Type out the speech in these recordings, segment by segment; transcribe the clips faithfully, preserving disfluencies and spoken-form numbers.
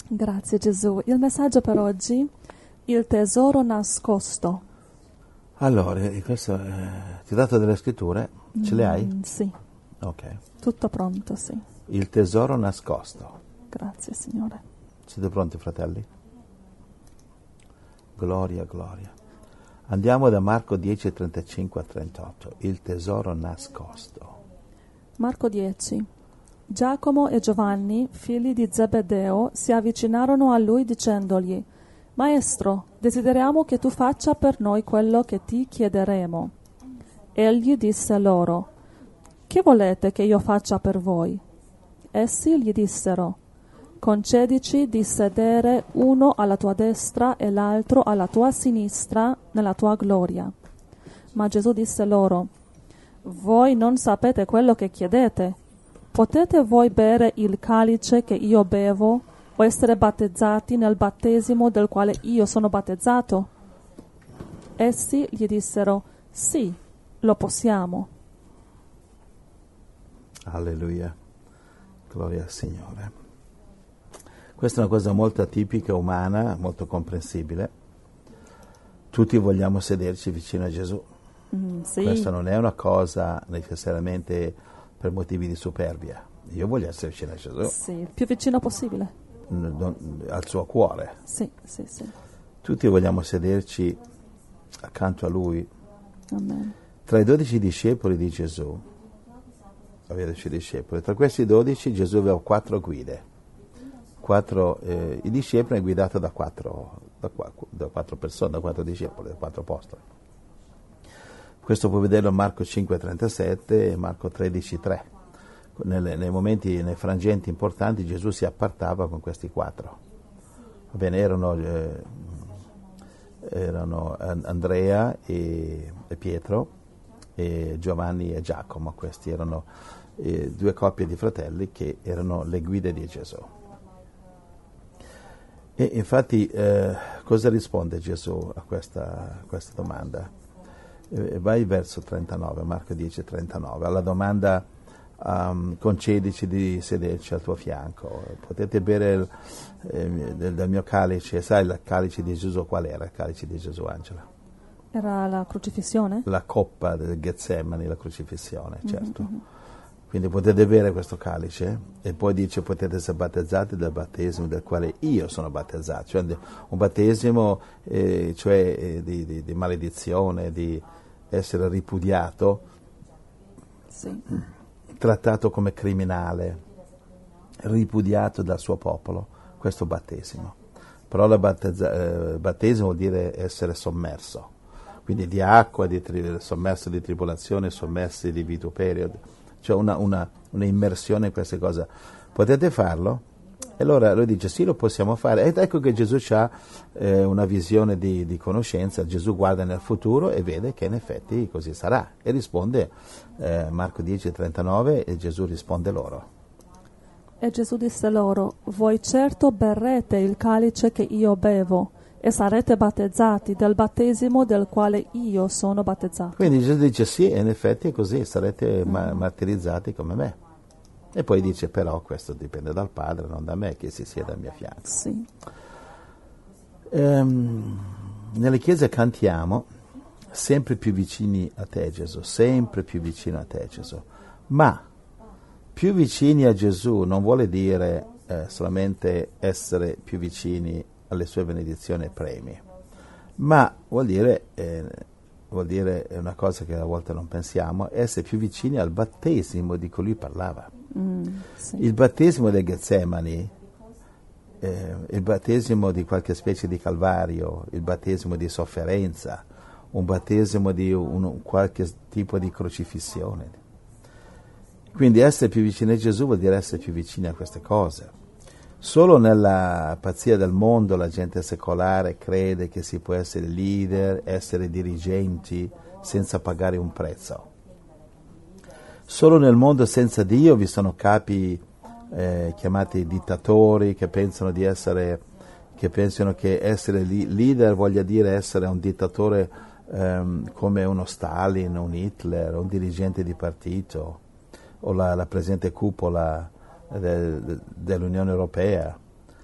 Grazie Gesù. Il messaggio per oggi, il tesoro nascosto. Allora, questo, eh, ti ho dato delle scritture, ce le hai? Mm, sì, Ok. tutto pronto, sì. Il tesoro nascosto. Grazie Signore. Siete pronti, fratelli? Gloria, gloria. Andiamo da Marco dieci, trentacinque a trentotto. Il tesoro nascosto. Marco dieci. Giacomo e Giovanni, figli di Zebedeo, si avvicinarono a lui dicendogli: Maestro, desideriamo che tu faccia per noi quello che ti chiederemo. Egli disse loro: Che volete che io faccia per voi? Essi gli dissero: Concedici di sedere uno alla tua destra e l'altro alla tua sinistra nella tua gloria. Ma Gesù disse loro: Voi non sapete quello che chiedete. Potete voi bere il calice che io bevo o essere battezzati nel battesimo del quale io sono battezzato? Essi gli dissero: Sì, lo possiamo. Alleluia. Gloria al Signore. Questa è una cosa molto atipica, umana, molto comprensibile. Tutti vogliamo sederci vicino a Gesù. Mm, sì. Questa non è una cosa necessariamente per motivi di superbia. Io voglio essere vicino a Gesù, Sì, il più vicino possibile. n- non- al suo cuore. Sì, sì, sì. Tutti vogliamo sederci accanto a Lui. Amen. Tra i dodici discepoli di Gesù, aveva dodici discepoli, tra questi dodici Gesù aveva quattro guide. Quattro, eh, i discepoli è guidato da quattro, da, qua- da quattro persone, da quattro discepoli, da quattro apostoli. Questo puoi vederlo in Marco cinque trentasette e Marco tredici tre. Nelle, nei momenti, nei frangenti importanti Gesù si appartava con questi quattro. Va bene, erano, eh, erano Andrea e, e Pietro e Giovanni e Giacomo. Questi erano eh, due coppie di fratelli che erano le guide di Gesù. E infatti eh, cosa risponde Gesù a questa, a questa domanda? Eh, vai verso trentanove, Marco dieci trentanove, alla domanda um, concedici di sederci al tuo fianco, potete bere il, eh, del, del mio calice. Sai il calice di Gesù qual era il calice di Gesù, Angela? Era la crocifissione? La coppa del Getsemani, la crocifissione, certo. Mm-hmm. Quindi potete bere questo calice e poi dice potete essere battezzati del battesimo del quale io sono battezzato, cioè un battesimo eh, cioè eh, di, di, di maledizione, di essere ripudiato, Sì. trattato come criminale, ripudiato dal suo popolo, questo battesimo. Però il battezza, eh, battesimo vuol dire essere sommerso, quindi di acqua, di tri- sommerso di tribolazione, sommersi di vituperio, cioè una, una, una immersione in queste cose. Potete farlo? E allora lui dice sì, lo possiamo fare. Ed ecco che Gesù ha eh, una visione di, di conoscenza. Gesù guarda nel futuro e vede che in effetti così sarà. E risponde, eh, Marco dieci trentanove, e Gesù risponde loro. E Gesù disse loro: Voi certo berrete il calice che io bevo e sarete battezzati del battesimo del quale io sono battezzato. Quindi Gesù dice sì, e in effetti è così, sarete ma- martirizzati come me. E poi dice però questo dipende dal Padre, non da me che si siede al mio fianco. Sì. Ehm, nelle chiese cantiamo sempre più vicini a te Gesù, sempre più vicino a te Gesù. Ma più vicini a Gesù non vuole dire eh, solamente essere più vicini alle sue benedizioni e premi, ma vuol dire, eh, vuol dire è una cosa che a volte non pensiamo, essere più vicini al battesimo di cui lui parlava. Mm, sì. Il battesimo del Getsemani, eh, il battesimo di qualche specie di calvario, il battesimo di sofferenza, un battesimo di un, un qualche tipo di crocifissione. Quindi essere più vicini a Gesù vuol dire essere più vicini a queste cose. Solo nella pazzia del mondo la gente secolare crede che si può essere leader, essere dirigenti senza pagare un prezzo. Solo nel mondo senza Dio vi sono capi eh, chiamati dittatori che pensano di essere, che pensano che essere li- leader voglia dire essere un dittatore ehm, come uno Stalin, un Hitler, un dirigente di partito o la, la presente cupola de, de, dell'Unione Europea.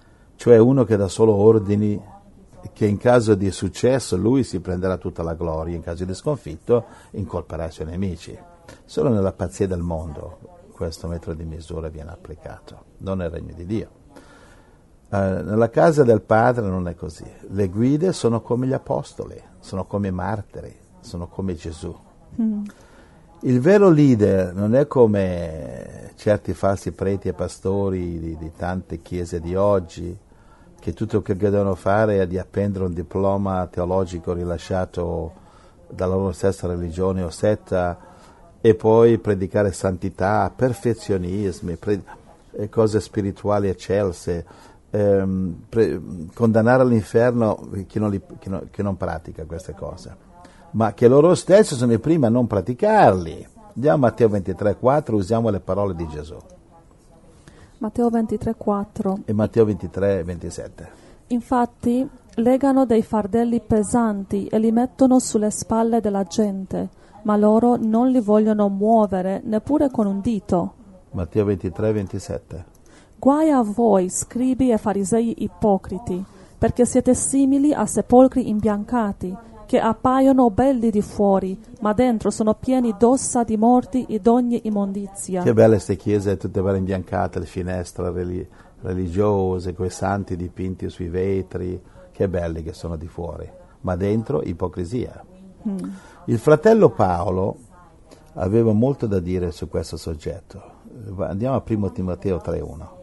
cioè uno che dà solo ordini, che in caso di successo lui si prenderà tutta la gloria, in caso di sconfitto incolperà i suoi nemici. Solo nella pazzia del mondo questo metro di misura viene applicato, non nel regno di Dio. Eh, nella casa del Padre non è così. Le guide sono come gli apostoli, sono come i martiri, sono come Gesù. Mm. Il vero leader non è come certi falsi preti e pastori di, di tante chiese di oggi, che tutto quello che devono fare è di appendere un diploma teologico rilasciato dalla loro stessa religione o setta e poi predicare santità, perfezionismi, pre- cose spirituali eccelse, ehm, pre- condannare all'inferno chi non, li, chi, non, chi non pratica queste cose, ma che loro stessi sono i primi a non praticarli. Andiamo a Matteo ventitré quattro, usiamo le parole di Gesù. Matteo ventitré quattro E Matteo ventitré ventisette. Infatti legano dei fardelli pesanti e li mettono sulle spalle della gente, ma loro non li vogliono muovere neppure con un dito. Matteo ventitré ventisette. Guai a voi, scribi e farisei ipocriti, perché siete simili a sepolcri imbiancati, che appaiono belli di fuori, ma dentro sono pieni d'ossa di morti e d'ogni immondizia. Che belle queste chiese, tutte belle imbiancate, le finestre relig- religiose, coi santi dipinti sui vetri, che belli che sono di fuori, ma dentro ipocrisia. Mm. Il fratello Paolo aveva molto da dire su questo soggetto. Andiamo a primo Timoteo tre uno.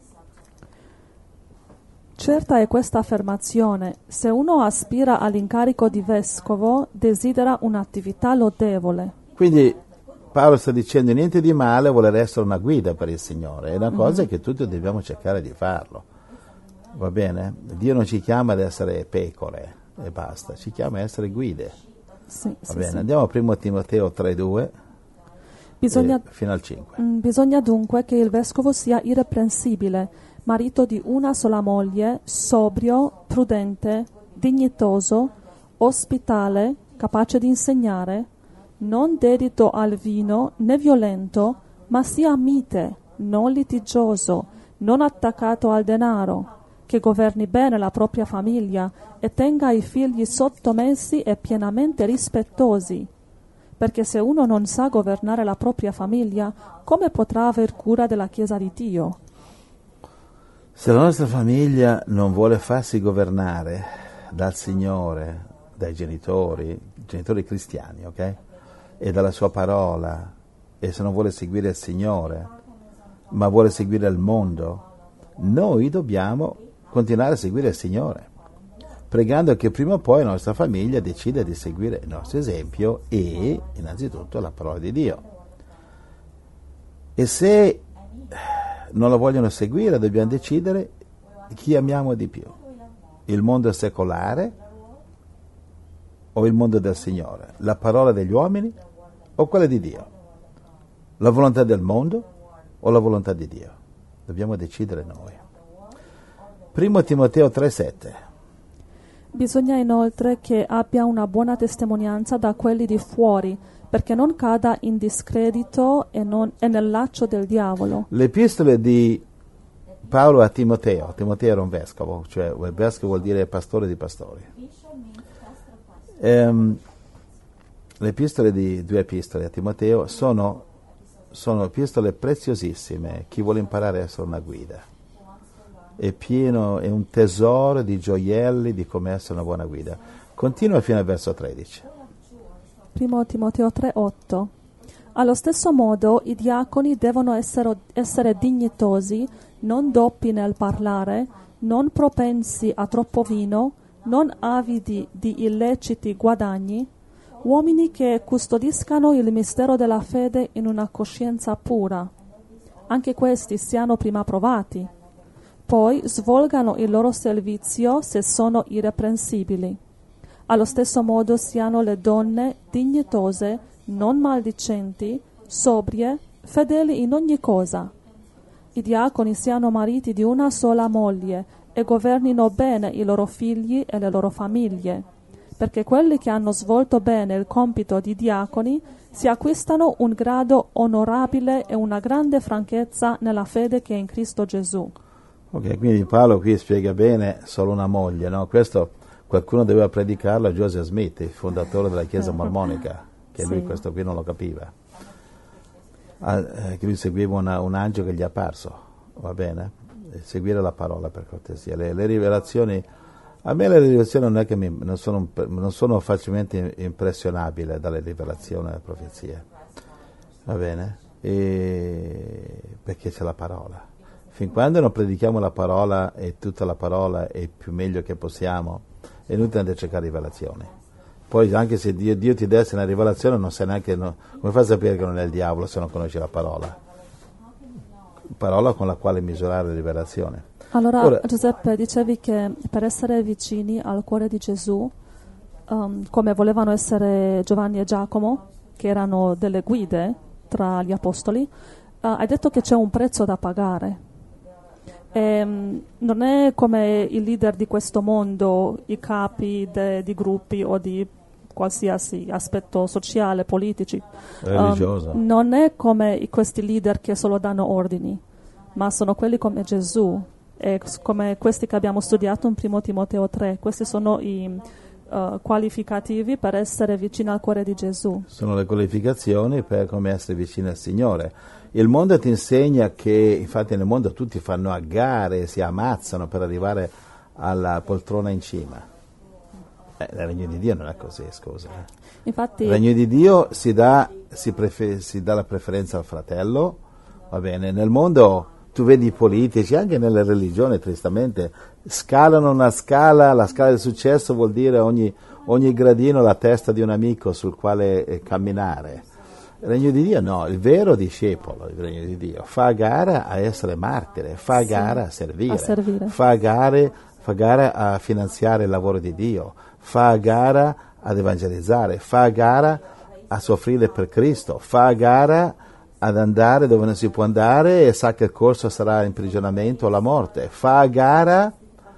Certa è questa affermazione: se uno aspira all'incarico di vescovo, desidera un'attività lodevole. Quindi Paolo sta dicendo niente di male voler essere una guida per il Signore, è una cosa mm-hmm. che tutti dobbiamo cercare di farlo, va bene? Dio non ci chiama ad essere pecore e basta, ci chiama ad essere guide. Sì, va sì, bene, sì. Andiamo a primo Timoteo tre due bisogna, fino al cinque. Mh, bisogna dunque che il vescovo sia irreprensibile, marito di una sola moglie, sobrio, prudente, dignitoso, ospitale, capace di insegnare, non dedito al vino né violento, ma sia mite, non litigioso, non attaccato al denaro, che governi bene la propria famiglia e tenga i figli sottomessi e pienamente rispettosi. Perché se uno non sa governare la propria famiglia, come potrà aver cura della Chiesa di Dio? Se la nostra famiglia non vuole farsi governare dal Signore, dai genitori, genitori cristiani, ok? E dalla sua parola, e se non vuole seguire il Signore, ma vuole seguire il mondo, noi dobbiamo continuare a seguire il Signore, pregando che prima o poi la nostra famiglia decida di seguire il nostro esempio e, innanzitutto, la parola di Dio. E se non la vogliono seguire, dobbiamo decidere chi amiamo di più, il mondo secolare o il mondo del Signore, la parola degli uomini o quella di Dio, la volontà del mondo o la volontà di Dio. Dobbiamo decidere noi. Primo Timoteo tre sette. Bisogna inoltre che abbia una buona testimonianza da quelli di fuori, perché non cada in discredito e, non, e nel laccio del diavolo. Le epistole di Paolo a Timoteo, Timoteo era un vescovo, cioè il vescovo vuol dire pastore di pastori. Ehm, le epistole di due epistole a Timoteo sono, sono epistole preziosissime. Chi vuole imparare a essere una guida è pieno, è un tesoro di gioielli di come essere una buona guida. Continua fino al verso tredici. Primo Timoteo tre otto. Allo stesso modo i diaconi devono essere, essere dignitosi, non doppi nel parlare, non propensi a troppo vino, non avidi di illeciti guadagni, uomini che custodiscano il mistero della fede in una coscienza pura. Anche questi siano prima provati, poi svolgano il loro servizio se sono irreprensibili. Allo stesso modo siano le donne dignitose, non maldicenti, sobrie, fedeli in ogni cosa. I diaconi siano mariti di una sola moglie e governino bene i loro figli e le loro famiglie, perché quelli che hanno svolto bene il compito di diaconi si acquistano un grado onorabile e una grande franchezza nella fede che è in Cristo Gesù. Ok, quindi Paolo qui spiega bene solo una moglie, no? Questo qualcuno doveva predicarlo a Joseph Smith, il fondatore della Chiesa mormonica, che lui Sì. questo qui non lo capiva. Ah, eh, che lui seguiva una, un angelo che gli è apparso, va bene? E seguire la parola per cortesia. Le, le rivelazioni, a me le rivelazioni non è che mi, non, sono, non sono facilmente impressionabile dalle rivelazioni e dalle profezie, va bene? E perché c'è la parola. Fin quando non predichiamo la parola e tutta la parola è più meglio che possiamo, è inutile andare a cercare rivelazioni. Poi anche se Dio, Dio ti desse una rivelazione, non sai neanche, no, come fai a sapere che non è il diavolo se non conosci la parola? Parola con la quale misurare la rivelazione. Allora, Ora, Giuseppe, dicevi che per essere vicini al cuore di Gesù, um, come volevano essere Giovanni e Giacomo, che erano delle guide tra gli apostoli, uh, hai detto che c'è un prezzo da pagare. E, um, non è come i leader di questo mondo, i capi de, di gruppi o di qualsiasi aspetto sociale, politici. religioso. Um, non è come i- questi leader che solo danno ordini, ma sono quelli come Gesù, e s- come questi che abbiamo studiato in primo Timoteo tre. Questi sono i uh, qualificativi per essere vicini al cuore di Gesù. Sono le qualificazioni per come essere vicino al Signore. Il mondo ti insegna che, infatti nel mondo tutti fanno a gare, si ammazzano per arrivare alla poltrona in cima. Eh, nel regno di Dio non è così, scusa. eh. Infatti, Nel regno di Dio si dà, si, prefe- si dà la preferenza al fratello, va bene. Nel mondo tu vedi i politici, anche nelle religioni, tristamente, scalano una scala, la scala del successo vuol dire ogni, ogni gradino la testa di un amico sul quale eh, camminare. Il regno di Dio no, il vero discepolo, il regno di Dio, fa gara a essere martire, fa Sì, gara a servire, a servire. Fa, gare, fa gara a finanziare il lavoro di Dio, fa gara ad evangelizzare, fa gara a soffrire per Cristo, fa gara ad andare dove non si può andare e sa che il corso sarà imprigionamento o la morte, fa gara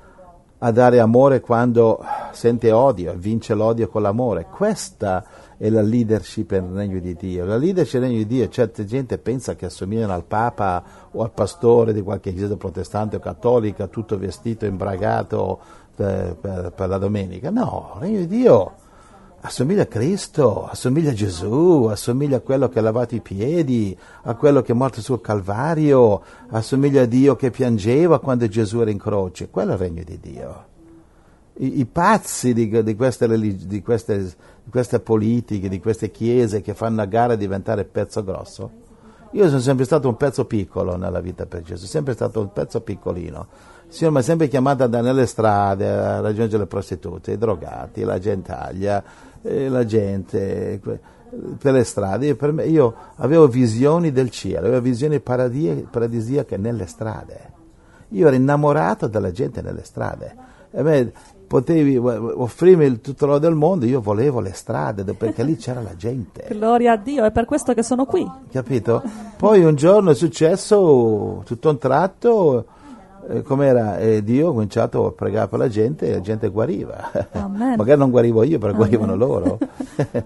a dare amore quando sente odio, vince l'odio con l'amore. Questa è la leadership nel regno di Dio. La leadership nel regno di Dio, certa gente pensa che assomigliano al Papa o al pastore di qualche chiesa protestante o cattolica, tutto vestito, imbragato per, per, per la domenica. No, il regno di Dio assomiglia a Cristo, assomiglia a Gesù, assomiglia a quello che ha lavato i piedi, a quello che è morto sul Calvario, assomiglia a Dio che piangeva quando Gesù era in croce. Quello è il regno di Dio. I, i pazzi di, di, queste religi- di, queste, di queste politiche, di queste chiese che fanno a gara a diventare pezzo grosso. Io sono sempre stato un pezzo piccolo nella vita per Gesù, sempre stato un pezzo piccolino. Il Signore mi ha sempre chiamato ad andare nelle strade a raggiungere le prostitute, i drogati, la gentaglia, eh, la gente que- per le strade. Io, per me, io avevo visioni del cielo, avevo visioni paradie- paradisiache nelle strade. Io ero innamorato della gente nelle strade. E a me potevi offrirmi il tutto l'oro del mondo, io volevo le strade perché lì c'era la gente. gloria a Dio, è per questo che sono qui. Capito? Poi un giorno è successo, tutto a un tratto, eh, com'era? Eh, Dio ha cominciato a pregare per la gente e la gente guariva. Amen. Magari non guarivo io, però Amen. guarivano loro. e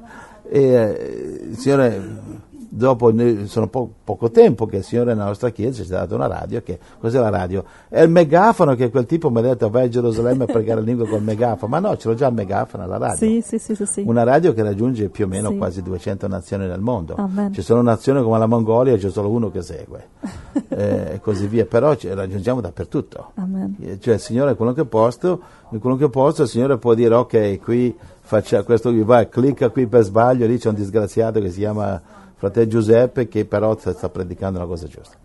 eh, il Signore, dopo ne- sono po- poco tempo che il Signore nella nostra chiesa ci ha dato una radio. Che cos'è la radio? È il megafono che quel tipo mi ha detto vai a Gerusalemme a pregare in lingua col megafono. Ma no, ce l'ho già il megafono, la radio. Sì, sì, sì, sì, sì. Una radio che raggiunge più o meno Sì. quasi duecento nazioni nel mondo. Amen. Ci sono nazioni come la Mongolia, c'è solo uno che segue eh, e così via, però ci raggiungiamo dappertutto. Amen. Eh, Cioè il Signore in qualunque posto, in qualunque posto il Signore può dire ok, qui faccia questo, vai, clicca qui per sbaglio, lì c'è un disgraziato che si chiama fratello Giuseppe che però sta predicando una cosa giusta.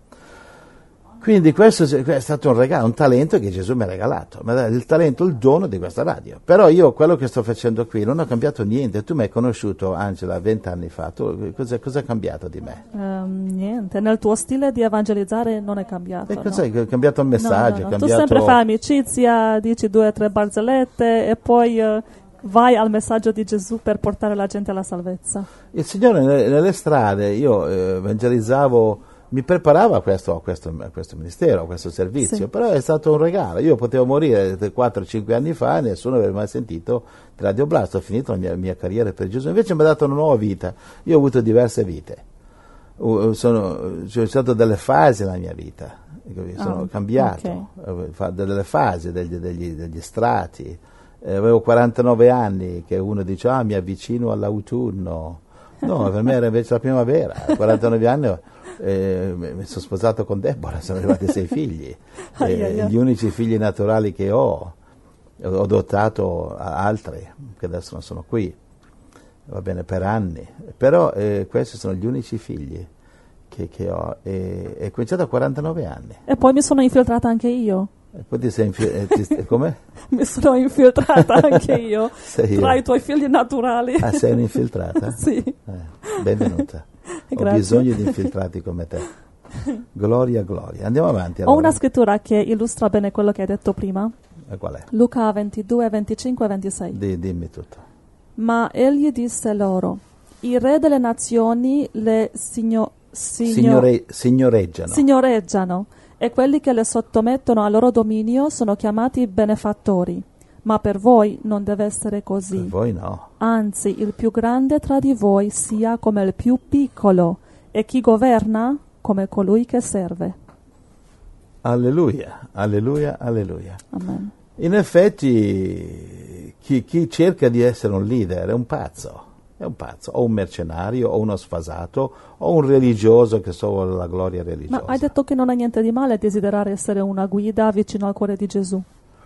Quindi questo è stato un regalo, un talento che Gesù mi ha regalato, mi ha dato il talento, il dono di questa radio. Però io quello che sto facendo qui non ho cambiato niente. Tu mi hai conosciuto, Angela, vent'anni fa, tu, cosa, cosa è cambiato di me? Ehm, niente, nel tuo stile di evangelizzare non è cambiato. E no? cosa è cambiato il No, messaggio? no, è no. Tu cambiato... sempre fai amicizia, dici due o tre barzellette e poi eh, vai al messaggio di Gesù per portare la gente alla salvezza. Il Signore nelle, nelle strade, io eh, evangelizzavo, mi preparava a questo, a questo, a questo ministero, a questo servizio, Sì. però è stato un regalo. Io potevo morire quattro cinque anni fa e nessuno aveva mai sentito di Radio Blast, ho finito la mia, mia carriera per Gesù, invece mi ha dato una nuova vita. Io ho avuto diverse vite, Uh, sono, ci sono state delle fasi nella mia vita, sono Ah, cambiato, fa delle fasi, degli, degli, degli strati. Eh, avevo quarantanove anni, che uno dice ah mi avvicino all'autunno. No, per me era invece la primavera. A quarantanove anni eh, mi sono sposato con Deborah, sono arrivati sei figli. Ai, Eh, ai, ai. gli unici figli naturali che ho, ho adottato altri, che adesso non sono qui, va bene, per anni. Però eh, questi sono gli unici figli che, che ho. E è cominciato a quarantanove anni. E poi mi sono infiltrata anche io. E poi ti sei infi- eh, ti- come? Mi sono infiltrata anche io Sei tra io. i tuoi figli naturali. Ah, sei un'infiltrata? Sì. Eh, benvenuta. Ho Grazie. bisogno di infiltrati come te. Gloria, gloria. Andiamo avanti. Ho Allora. una scrittura che illustra bene quello che hai detto prima. E qual è? Luca ventidue, venticinque e ventisei. Di, dimmi tutto. Ma egli disse loro, i re delle nazioni le signo- signo- Signore, signoreggiano. signoreggiano e quelli che le sottomettono al loro dominio sono chiamati benefattori. Ma per voi non deve essere così. Per voi no. Anzi, il più grande tra di voi sia come il più piccolo, e chi governa come colui che serve. Alleluia, alleluia, alleluia. Amen. In effetti, chi, chi cerca di essere un leader è un pazzo. È un pazzo, o un mercenario, o uno sfasato, o un religioso che solo vuole la gloria religiosa. Ma hai detto che non ha niente di male desiderare essere una guida vicino al cuore di Gesù.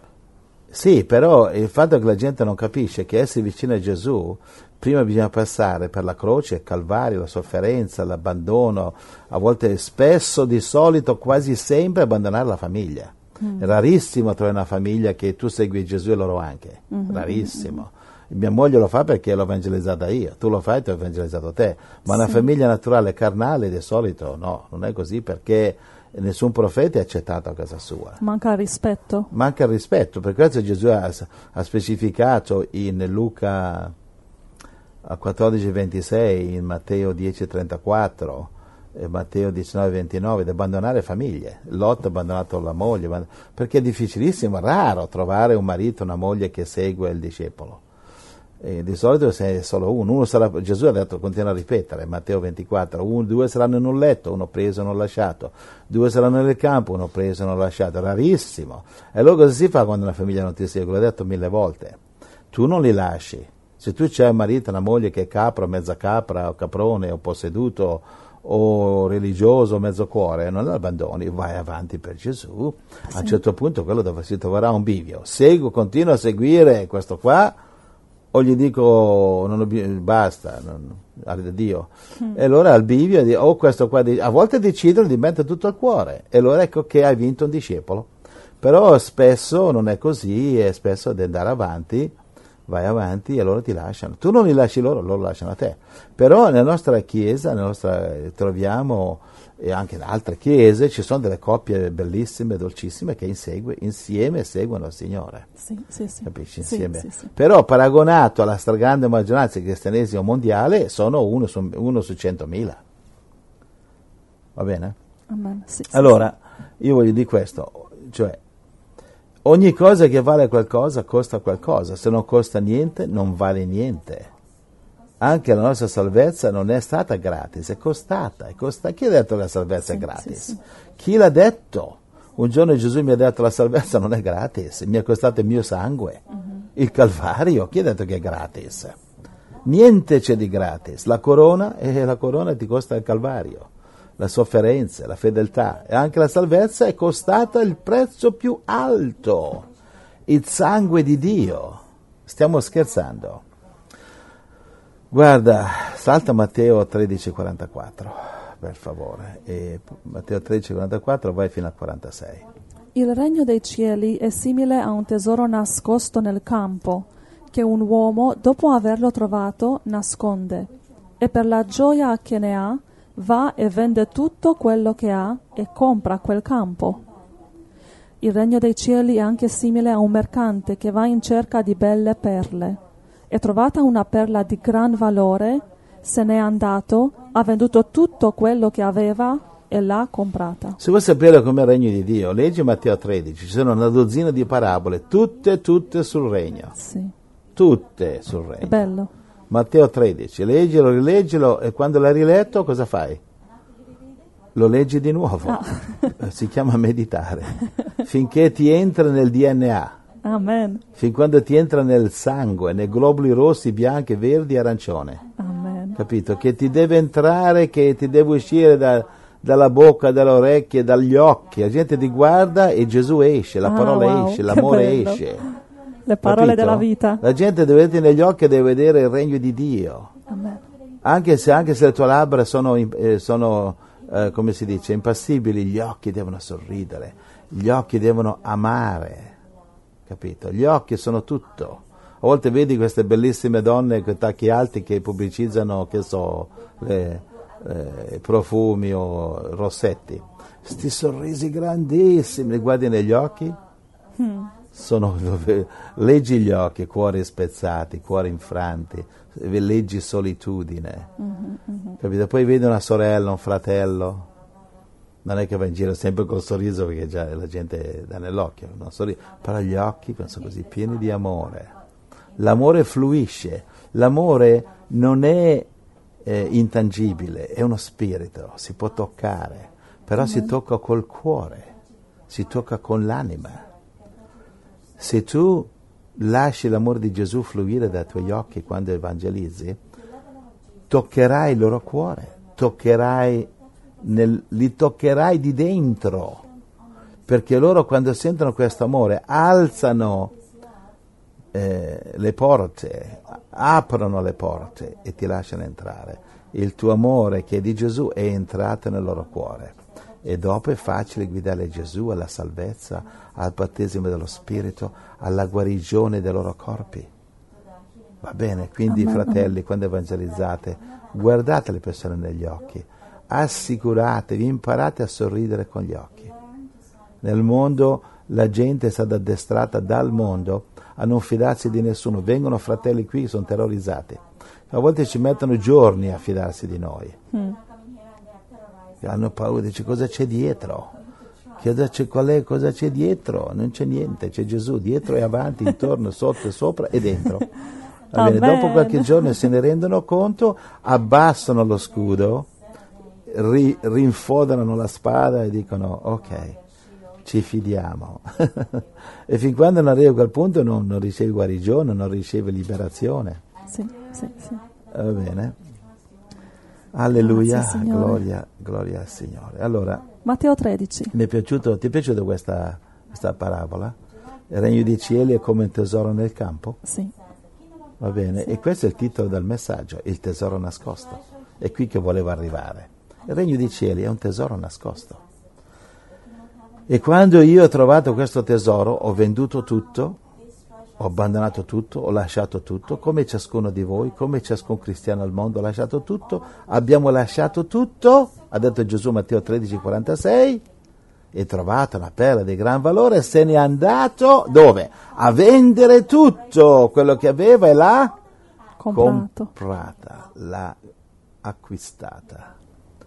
Sì, però il fatto che la gente non capisce che essere vicino a Gesù, prima bisogna passare per la croce, il calvario, la sofferenza, l'abbandono, a volte spesso, di solito, quasi sempre abbandonare la famiglia. Mm. È rarissimo trovare una famiglia che tu segui Gesù e loro anche, mm-hmm. rarissimo. Mia moglie lo fa perché l'ho evangelizzata io, tu lo fai e ti ho evangelizzato te, ma sì. Una famiglia naturale carnale di solito no, non è così, perché nessun profeta è accettato a casa sua. Manca il rispetto. Manca il rispetto, per questo Gesù ha, ha specificato in Luca quattordici ventisei, in Matteo dieci trentaquattro, e Matteo diciannove ventinove, di abbandonare famiglie. Lot ha abbandonato la moglie, perché è difficilissimo, raro trovare un marito, una moglie che segue il discepolo. E di solito se è solo uno, uno sarà, Gesù ha detto, continua a ripetere, Matteo ventiquattro, uno, due saranno in un letto, uno preso e non lasciato, due saranno nel campo, uno preso e non lasciato, rarissimo. E allora cosa si fa quando una famiglia non ti segue? L'ho detto mille volte, tu non li lasci. Se tu c'hai un marito, una moglie che è capra, mezza capra, o caprone, o posseduto, o religioso, mezzo cuore, non lo abbandoni, vai avanti per Gesù. Sì. A un certo punto quello dove si troverà un bivio. Seguo, continuo a seguire questo qua, o gli dico non ho, basta, non, arde Dio. Mm. E allora al bivio, o oh, questo qua, a volte decidono di mettere tutto al cuore, e allora ecco che hai vinto un discepolo. Però spesso non è così, e spesso devi andare avanti, vai avanti e loro ti lasciano. Tu non li lasci loro, loro lasciano a te. Però nella nostra chiesa, nella nostra, troviamo, e anche in altre chiese, ci sono delle coppie bellissime, dolcissime, che insegue, insieme seguono il Signore. Sì, sì, sì. Capisci? Sì, Insieme. sì, sì. Però paragonato alla stragrande maggioranza del cristianesimo mondiale, sono uno su, uno su centomila. Va bene? Amen. Sì, sì, allora, sì. Io voglio dire questo, cioè, ogni cosa che vale qualcosa costa qualcosa, se non costa niente non vale niente. Anche la nostra salvezza non è stata gratis, è costata. È costa... Chi ha detto che la salvezza sì, è gratis? Sì, sì. Chi l'ha detto? Un giorno Gesù mi ha detto la salvezza non è gratis, mi è costato il mio sangue, uh-huh. il Calvario. Chi ha detto che è gratis? Niente c'è di gratis. La corona, e la corona ti costa il Calvario, la sofferenza, la fedeltà, e anche la salvezza è costata il prezzo più alto, il sangue di Dio. Stiamo scherzando? Guarda, salta Matteo tredici quarantaquattro, per favore, e Matteo tredici quarantaquattro vai fino al quarantasei. Il regno dei cieli è simile a un tesoro nascosto nel campo, che un uomo, dopo averlo trovato, nasconde, e per la gioia che ne ha, va e vende tutto quello che ha e compra quel campo. Il regno dei cieli è anche simile a un mercante che va in cerca di belle perle. E trovata una perla di gran valore, se n'è andato, ha venduto tutto quello che aveva e l'ha comprata. Se vuoi sapere com'è il regno di Dio, leggi Matteo tredici, ci sono una dozzina di parabole, tutte, tutte sul regno. Sì. Tutte sul regno. È bello. Matteo tredici, leggilo, rileggilo, e quando l'hai riletto cosa fai? lo leggi di nuovo, Ah. si chiama meditare, finché ti entra nel D N A, Amen. fin quando ti entra nel sangue, nei globuli rossi, bianchi, verdi e arancione, Amen. capito? Che ti deve entrare, che ti deve uscire da, dalla bocca, dalle orecchie, dagli occhi, la gente ti guarda e Gesù esce, la Ah, parola wow, esce, che l'amore bello. esce. Le parole Capito? della vita. La gente deve vedere negli occhi e deve vedere il regno di Dio. Amen. Anche se, anche se le tue labbra sono, eh, sono eh, come si dice, impassibili, gli occhi devono sorridere, gli occhi devono amare, capito? Gli occhi sono tutto. A volte vedi queste bellissime donne con i tacchi alti che pubblicizzano, che so, le, eh, profumi o rossetti. Sti sorrisi grandissimi, li guardi negli occhi? Mm. Sono, leggi gli occhi, cuori spezzati, cuori infranti, leggi solitudine, Mm-hmm, mm-hmm. capito? Poi vedi una sorella, un fratello, non è che va in giro sempre col sorriso perché già la gente dà nell'occhio, non sorride, però gli occhi penso così pieni di amore. L'amore fluisce, l'amore non è eh, intangibile, è uno spirito, si può toccare, però mm-hmm. si tocca col cuore, si tocca con l'anima. Se tu lasci l'amore di Gesù fluire dai tuoi occhi quando evangelizzi, toccherai il loro cuore, toccherai nel, li toccherai di dentro, perché loro quando sentono questo amore alzano eh, le porte, aprono le porte e ti lasciano entrare. Il tuo amore che è di Gesù è entrato nel loro cuore. E dopo è facile guidare Gesù alla salvezza, al battesimo dello Spirito, alla guarigione dei loro corpi. Va bene? Quindi, Amen. fratelli, quando evangelizzate, guardate le persone negli occhi, assicuratevi, imparate a sorridere con gli occhi. Nel mondo la gente è stata addestrata dal mondo a non fidarsi di nessuno. Vengono fratelli qui che sono terrorizzati. A volte ci mettono giorni a fidarsi di noi. Mm. Hanno paura, dice cosa c'è dietro? Cosa c'è, qual è, cosa c'è dietro? Non c'è niente, c'è Gesù dietro e avanti, intorno, sotto e sopra e dentro. Va bene, dopo qualche giorno se ne rendono conto, abbassano lo scudo, ri, rinfoderano la spada e dicono ok, ci fidiamo. E fin quando non arrivi a quel punto non, non ricevi guarigione, non ricevi liberazione. Sì, sì, sì. Va bene? Alleluia, Grazie, Signore. gloria, gloria al Signore. Allora, Matteo tredici. mi è piaciuto, ti è piaciuta questa, questa parabola? Il regno dei cieli è come un tesoro nel campo? Sì. Va bene, e questo è il titolo del messaggio, il tesoro nascosto. È qui che volevo arrivare. Il regno dei cieli è un tesoro nascosto. E quando io ho trovato questo tesoro, ho venduto tutto, ho abbandonato tutto, ho lasciato tutto, come ciascuno di voi, come ciascun cristiano al mondo ha lasciato tutto, abbiamo lasciato tutto, ha detto Gesù Matteo tredici quarantasei, e trovato una perla di gran valore, se n'è andato, dove? A vendere tutto quello che aveva e l'ha Comprato. comprata, l'ha acquistata.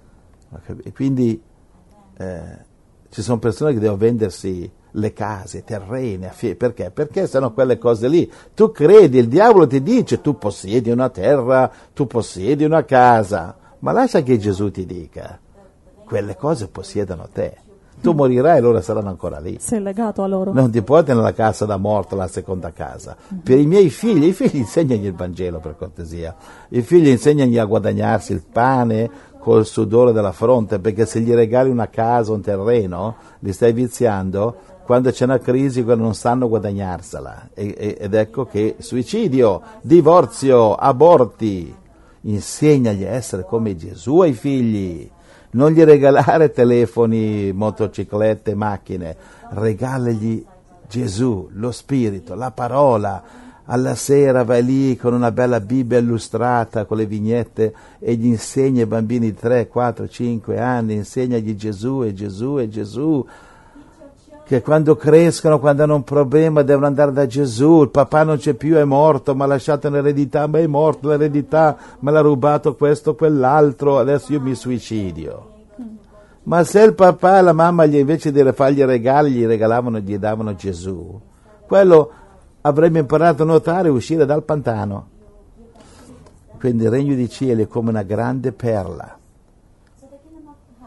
E quindi eh, ci sono persone che devono vendersi le case, terreni, perché? Perché sono quelle cose lì. Tu credi, il diavolo ti dice tu possiedi una terra, tu possiedi una casa, ma lascia che Gesù ti dica, quelle cose possiedono te. Tu morirai e loro saranno ancora lì. Sei legato a loro. Non ti portano nella casa da morto, la seconda casa. Mm-hmm. Per i miei figli, i figli insegnano il Vangelo per cortesia. I figli insegnano a guadagnarsi il pane col sudore della fronte, perché se gli regali una casa, un terreno, li stai viziando. Quando c'è una crisi non sanno guadagnarsela, ed ecco che suicidio, divorzio, aborti. Insegnagli a essere come Gesù ai figli, non gli regalare telefoni, motociclette, macchine, regalagli Gesù, lo Spirito, la parola. Alla sera vai lì con una bella Bibbia illustrata con le vignette e gli insegni ai bambini di tre, quattro, cinque anni, insegnagli Gesù e Gesù e Gesù, che quando crescono, quando hanno un problema devono andare da Gesù. Il papà non c'è più, è morto, mi ha lasciato un'eredità, ma è morto, l'eredità me l'ha rubato questo, quell'altro, adesso io mi suicidio. Mm. Ma se il papà e la mamma gli, invece di fargli regali gli regalavano, gli davano Gesù, quello avrebbe imparato a nuotare e uscire dal pantano. Quindi il regno dei cieli è come una grande perla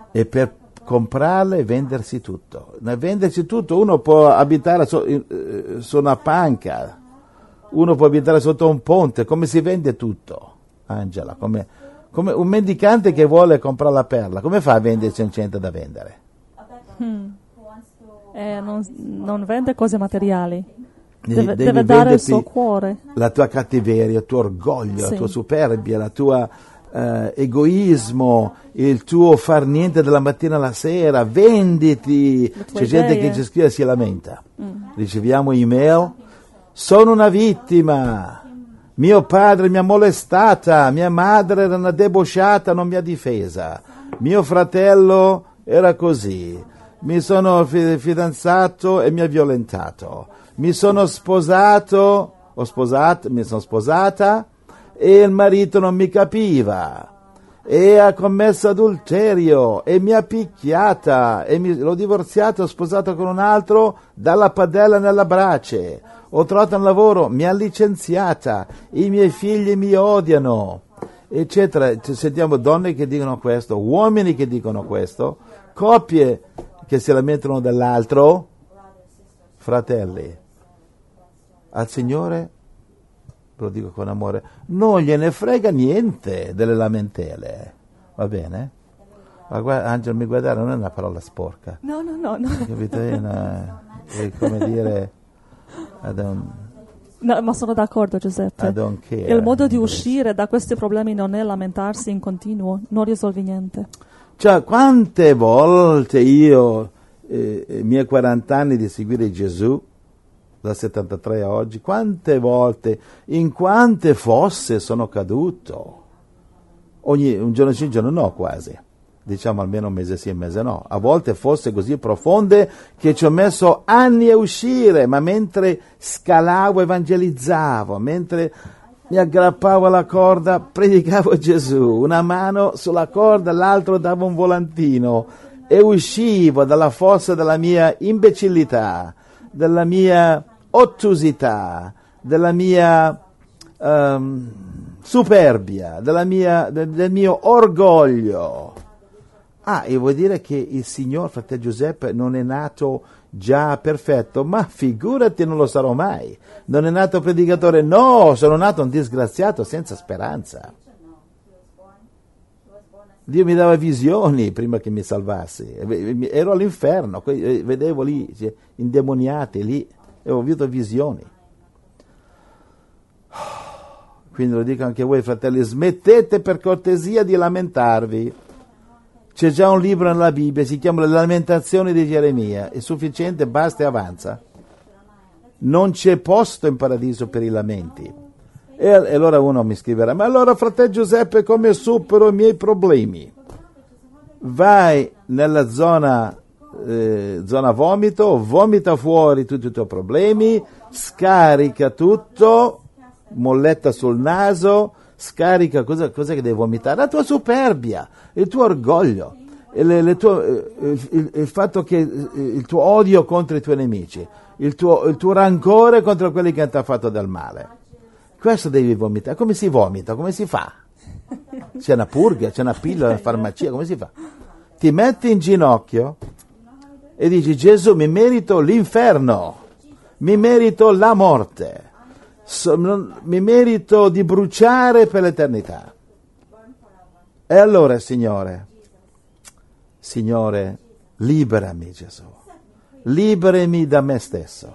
e per comprarle e vendersi tutto. Nel vendersi tutto uno può abitare su, eh, su una panca, uno può abitare sotto un ponte. Come si vende tutto, Angela? Come, come un mendicante che vuole comprare la perla, come fa a vendersi un centro da vendere? Hmm. Eh, non, non vende cose materiali, Devi, deve, devi deve dare il venderti suo cuore. La tua cattiveria, il tuo orgoglio, Sì. la tua superbia, la tua eh, egoismo, il tuo far niente dalla mattina alla sera. Venditi. Le tue C'è gente idee. che ci scrive e si lamenta. Mm. Riceviamo email: sono una vittima, mio padre mi ha molestata, mia madre era una debosciata, non mi ha difesa, mio fratello era così, mi sono fi- fidanzato e mi ha violentato, mi sono sposato, ho sposato, mi sono sposata e il marito non mi capiva e ha commesso adulterio e mi ha picchiata e mi, l'ho divorziato, ho sposato con un altro dalla padella nella brace, ho trovato un lavoro, mi ha licenziata, i miei figli mi odiano, eccetera. Sentiamo donne che dicono questo, uomini che dicono questo, coppie che si lamentano dell'altro. Fratelli, al Signore, lo dico con amore, non gliene frega niente delle lamentele, va bene? Ma guarda, Angelo, mi guardare non è una parola sporca, No, no, no, no. capito? È, una, è come dire, I don't, No, ma sono d'accordo, Giuseppe. I don't care. Il modo di uscire da questi problemi non è lamentarsi in continuo, non risolvi niente. Cioè, quante volte io, eh, i miei quaranta anni di seguire Gesù, dal settantatré a oggi, quante volte, in quante fosse sono caduto? Ogni, un giorno sì, un giorno no, quasi. Diciamo almeno un mese sì e un mese no. A volte fosse così profonde che ci ho messo anni a uscire, ma mentre scalavo evangelizzavo, mentre mi aggrappavo alla corda predicavo Gesù, una mano sulla corda, l'altro davo un volantino e uscivo dalla fossa della mia imbecillità, della mia ottusità, della mia um, superbia, della mia, del, del mio orgoglio. Ah, e vuol dire che il signor fratello Giuseppe non è nato già perfetto? Ma figurati, non lo sarò mai. Non è nato predicatore? No, sono nato un disgraziato senza speranza. Dio mi dava visioni prima che mi salvassi. Ero all'inferno, vedevo lì indemoniati lì e ho avuto visioni. Quindi lo dico anche a voi, fratelli, smettete per cortesia di lamentarvi. C'è già un libro nella Bibbia, si chiama Le Lamentazioni di Geremia, è sufficiente, basta e avanza. Non c'è posto in paradiso per i lamenti. E, e allora uno mi scriverà, ma allora fratello Giuseppe come supero i miei problemi? Vai nella zona, eh, zona vomito, vomita fuori tutti i tuoi problemi, scarica tutto, molletta sul naso, scarica, cosa, cosa che devi vomitare? La tua superbia, il tuo orgoglio, le, le tuo, il, il, il fatto che il tuo odio contro i tuoi nemici, il tuo, il tuo rancore contro quelli che ti hanno fatto del male. Questo devi vomitare. Come si vomita? Come si fa? C'è una purga, c'è una pillola, una farmacia, come si fa? Ti metti in ginocchio e dici: Gesù, mi merito l'inferno, mi merito la morte. So, non, mi merito di bruciare per l'eternità. E allora, Signore, Signore, liberami, Gesù, liberami da me stesso,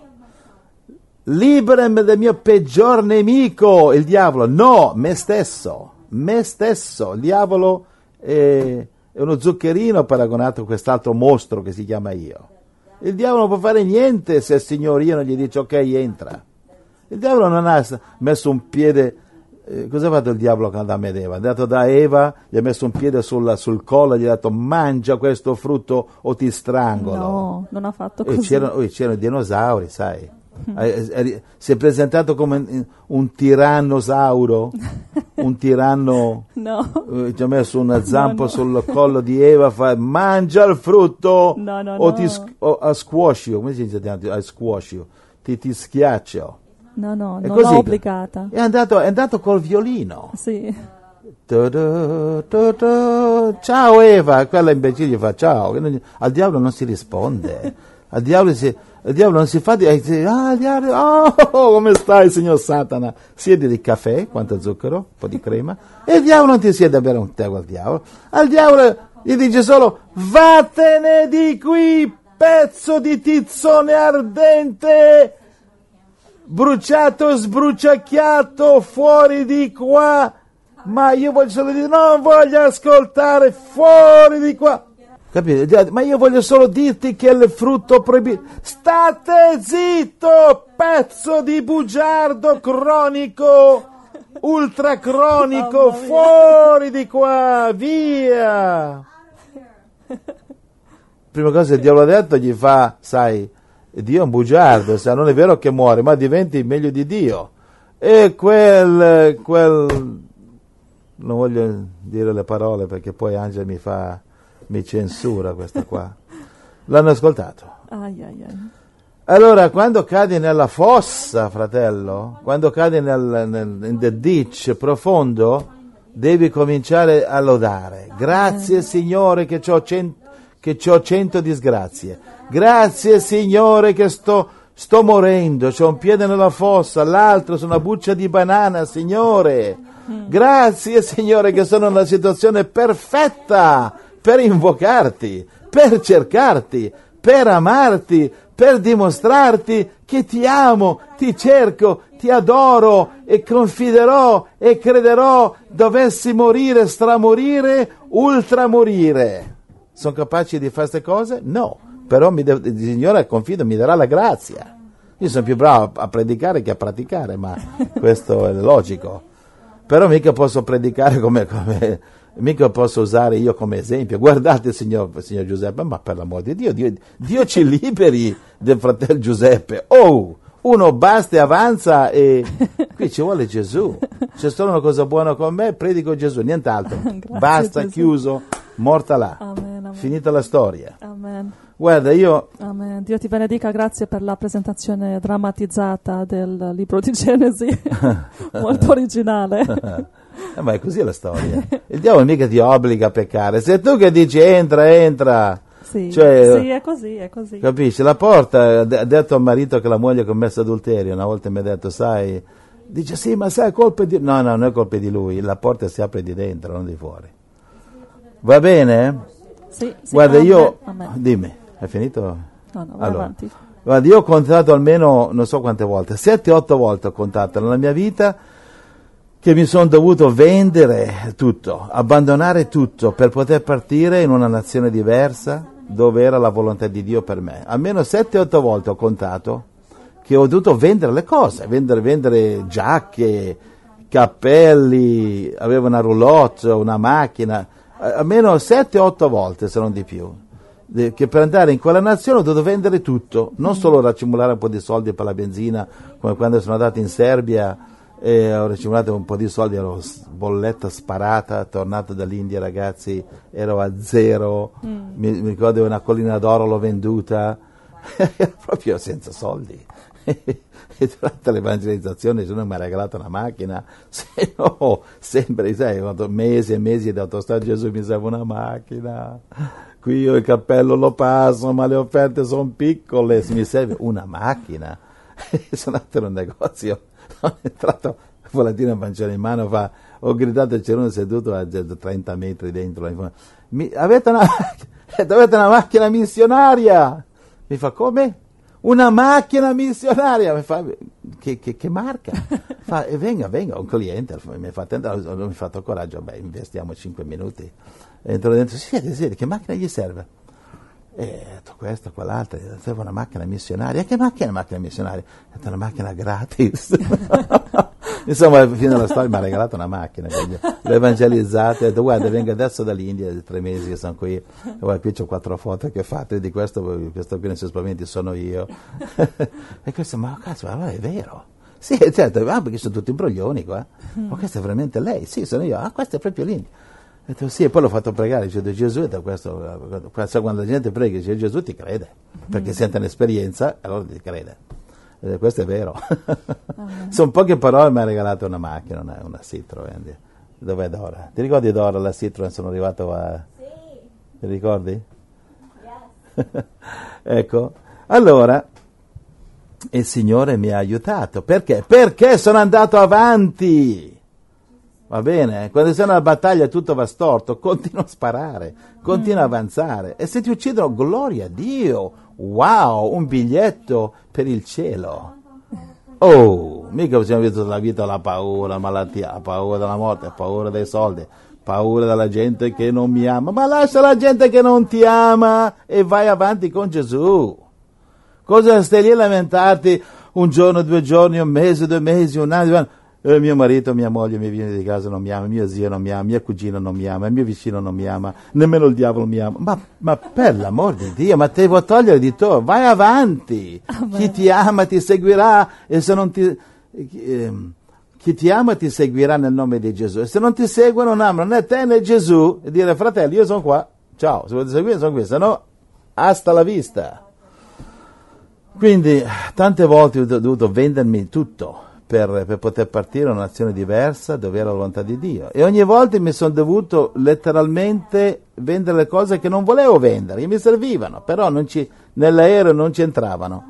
liberami dal mio peggior nemico, il diavolo. No, me stesso, me stesso. Il diavolo è, è uno zuccherino paragonato a quest'altro mostro che si chiama io. Il diavolo non può fare niente se il Signore io non gli dice ok, entra. Il diavolo non ha messo un piede, eh, cosa ha fatto il diavolo con Adamo ed Eva? È andato da Eva, gli ha messo un piede sul, sul collo e gli ha detto mangia questo frutto o ti strangolo. No, non ha fatto E così. c'erano, oh, c'erano i dinosauri, sai. Eh, eh, si è presentato come un tirannosauro, un tiranno, No. eh, ci ha messo una zampa no. sul collo di Eva, fa mangia il frutto No, no, o no. ti sc- o, a squash you, come si dice a squash you? Ti, ti schiaccio. No, no, È non così. l'ho obbligata. È andato, è andato col violino. Sì. Tu, tu, tu, tu. Ciao Eva, quella imbecille gli fa ciao. Al diavolo non si risponde, al diavolo, si, al diavolo non si fa di, ah, il diavolo, oh, come stai signor Satana? Siedi di caffè, quanto zucchero, un po' di crema, e il diavolo non ti siede a bere un tè al diavolo. Al diavolo gli dice solo vattene di qui, pezzo di tizzone ardente, bruciato, sbruciacchiato, fuori di qua. Ma io voglio solo dire, non voglio ascoltare, fuori di qua. Capite? Ma io voglio solo dirti che il frutto proibito. State zitto, pezzo di bugiardo cronico, ultracronico, oh, fuori di qua, via. Prima cosa il diavolo ha detto, gli fa, sai, Dio è un bugiardo, sa, non è vero che muore, ma diventi meglio di Dio. E quel, quel, non voglio dire le parole perché poi Angela mi fa, mi censura questa qua. L'hanno ascoltato. Ai, ai, ai. Allora, quando cadi nella fossa, fratello, quando cadi nel, nel in the ditch profondo, devi cominciare a lodare. Grazie, Signore, che c'ho cento che c'ho cento disgrazie. Grazie, Signore, che sto, sto morendo, c'ho un piede nella fossa, l'altro sono una buccia di banana, Signore. Grazie, Signore, che sono in una situazione perfetta per invocarti, per cercarti, per amarti, per dimostrarti che ti amo, ti cerco, ti adoro e confiderò e crederò, dovessi morire, stramorire, ultramorire. Sono capaci di fare queste cose? No, però mi devo, il Signore, confido, mi darà la grazia. Io sono più bravo a predicare che a praticare, ma questo è logico. Però mica posso predicare come, come mica posso usare io come esempio. Guardate, signor, signor Giuseppe, ma per l'amor di Dio, Dio, Dio ci liberi del fratello Giuseppe. Oh, uno basta e avanza, e qui ci vuole Gesù. C'è solo una cosa buona con me, predico Gesù, nient'altro. Basta, Gesù. Chiuso, morta là. Amen, amen. Finita la storia. Amen. Guarda, io... Amen. Dio ti benedica, grazie per la presentazione drammatizzata del libro di Genesi, molto originale. Eh, ma è così la storia. Il diavolo mica ti obbliga a peccare. Sei tu che dici entra, entra. Sì, cioè, sì, è così, è così. Capisci? La porta, ha detto al marito che la moglie ha commesso adulterio. Una volta mi ha detto, sai, dice sì, ma sai, è colpa di... No, no, non è colpa di lui. La porta si apre di dentro, non di fuori. Va bene? Sì, sì. Guarda, amen, io... amen. Dimmi, hai finito? No, no, vai allora, avanti. Guarda, io ho contato almeno, non so quante volte, sette, otto volte ho contato nella mia vita che mi sono dovuto vendere tutto, abbandonare tutto per poter partire in una nazione diversa dove era la volontà di Dio per me. Almeno sette, otto volte ho contato che ho dovuto vendere le cose, vendere, vendere giacche, cappelli, avevo una roulotte, una macchina, almeno sette, otto volte, se non di più. Che per andare in quella nazione ho dovuto vendere tutto, non solo raccimolare un po' di soldi per la benzina, come quando sono andato in Serbia e ho raccimolato un po' di soldi, ero bolletta sparata, tornato dall'India, ragazzi, ero a zero, mm. mi, mi ricordo una collina d'oro l'ho venduta, ero proprio senza soldi. E durante l'evangelizzazione se non mi ha regalato una macchina, se no sempre, sai, mesi e mesi di autostrada, Gesù mi serve una macchina, qui io il cappello lo passo, ma le offerte sono piccole, se mi serve una macchina. E sono andato in un negozio, sono entrato, volatile un pancione in mano, fa, ho gridato, c'era uno seduto a trenta metri dentro, mi, avete, una, avete una macchina missionaria? Mi fa, come? Una macchina missionaria, mi fa, che, che, che marca? Fa, e venga, venga, un cliente, mi fa, mi ha fatto coraggio, beh, investiamo cinque minuti. Entro dentro, siete, siete, che macchina gli serve? E ho detto questo, quell'altro, gli serve una macchina missionaria. Che macchina è una macchina missionaria? Ho detto una macchina gratis. Insomma, alla fine della storia mi ha regalato una macchina, l'ho evangelizzata, ho detto guarda, venga adesso dall'India, tre mesi che sono qui, guarda, qui c'ho quattro foto che fate di questo, questo qui non si spaventi, sono io. E questo, ma cazzo, allora è vero. Sì, certo, ah, perché sono tutti imbroglioni qua. Ma questa è veramente lei? Sì, sono io. Ah, questa è proprio l'India. Ho detto sì, e poi l'ho fatto pregare, dice Gesù, da questo, quando la gente prega, dice Gesù ti crede, perché sente un'esperienza, allora ti crede. E questo è vero. Sono poche parole, mi ha regalato una macchina, una, una Citroen, Dov'è Dora? Ti ricordi Dora, la Citroen, sono arrivato a... Sì. Ti ricordi? Yes. Ecco, allora il Signore mi ha aiutato. Perché? Perché sono andato avanti. Va bene? Quando sei nella battaglia tutto va storto, continua a sparare, continua a avanzare. E se ti uccidono, gloria a Dio! Wow, un biglietto per il cielo. Oh, mica abbiamo visto la vita, la paura, la malattia, la paura della morte, la paura dei soldi, paura della gente che non mi ama. Ma lascia la gente che non ti ama e vai avanti con Gesù. Cosa stai lì a lamentarti un giorno, due giorni, un mese, due mesi, un anno, due anni? Eh, mio marito, mia moglie, i miei vicini di casa non mi ama, mio zio non mi ama, mia cugina non mi ama, il mio vicino non mi ama, nemmeno il diavolo mi ama. Ma, ma per l'amor di Dio, ma te devo togliere di to, vai avanti. Amen. Chi ti ama ti seguirà e se non ti... Eh, chi ti ama ti seguirà nel nome di Gesù. E se non ti segue non amano né te né Gesù, e dire fratelli io sono qua, ciao, se volete seguire sono qui, se no hasta la vista. Quindi tante volte ho dovuto vendermi tutto per, per poter partire in un'azione diversa dove era la volontà di Dio, e ogni volta mi sono dovuto letteralmente vendere le cose che non volevo vendere, che mi servivano, però non ci, nell'aereo non ci entravano.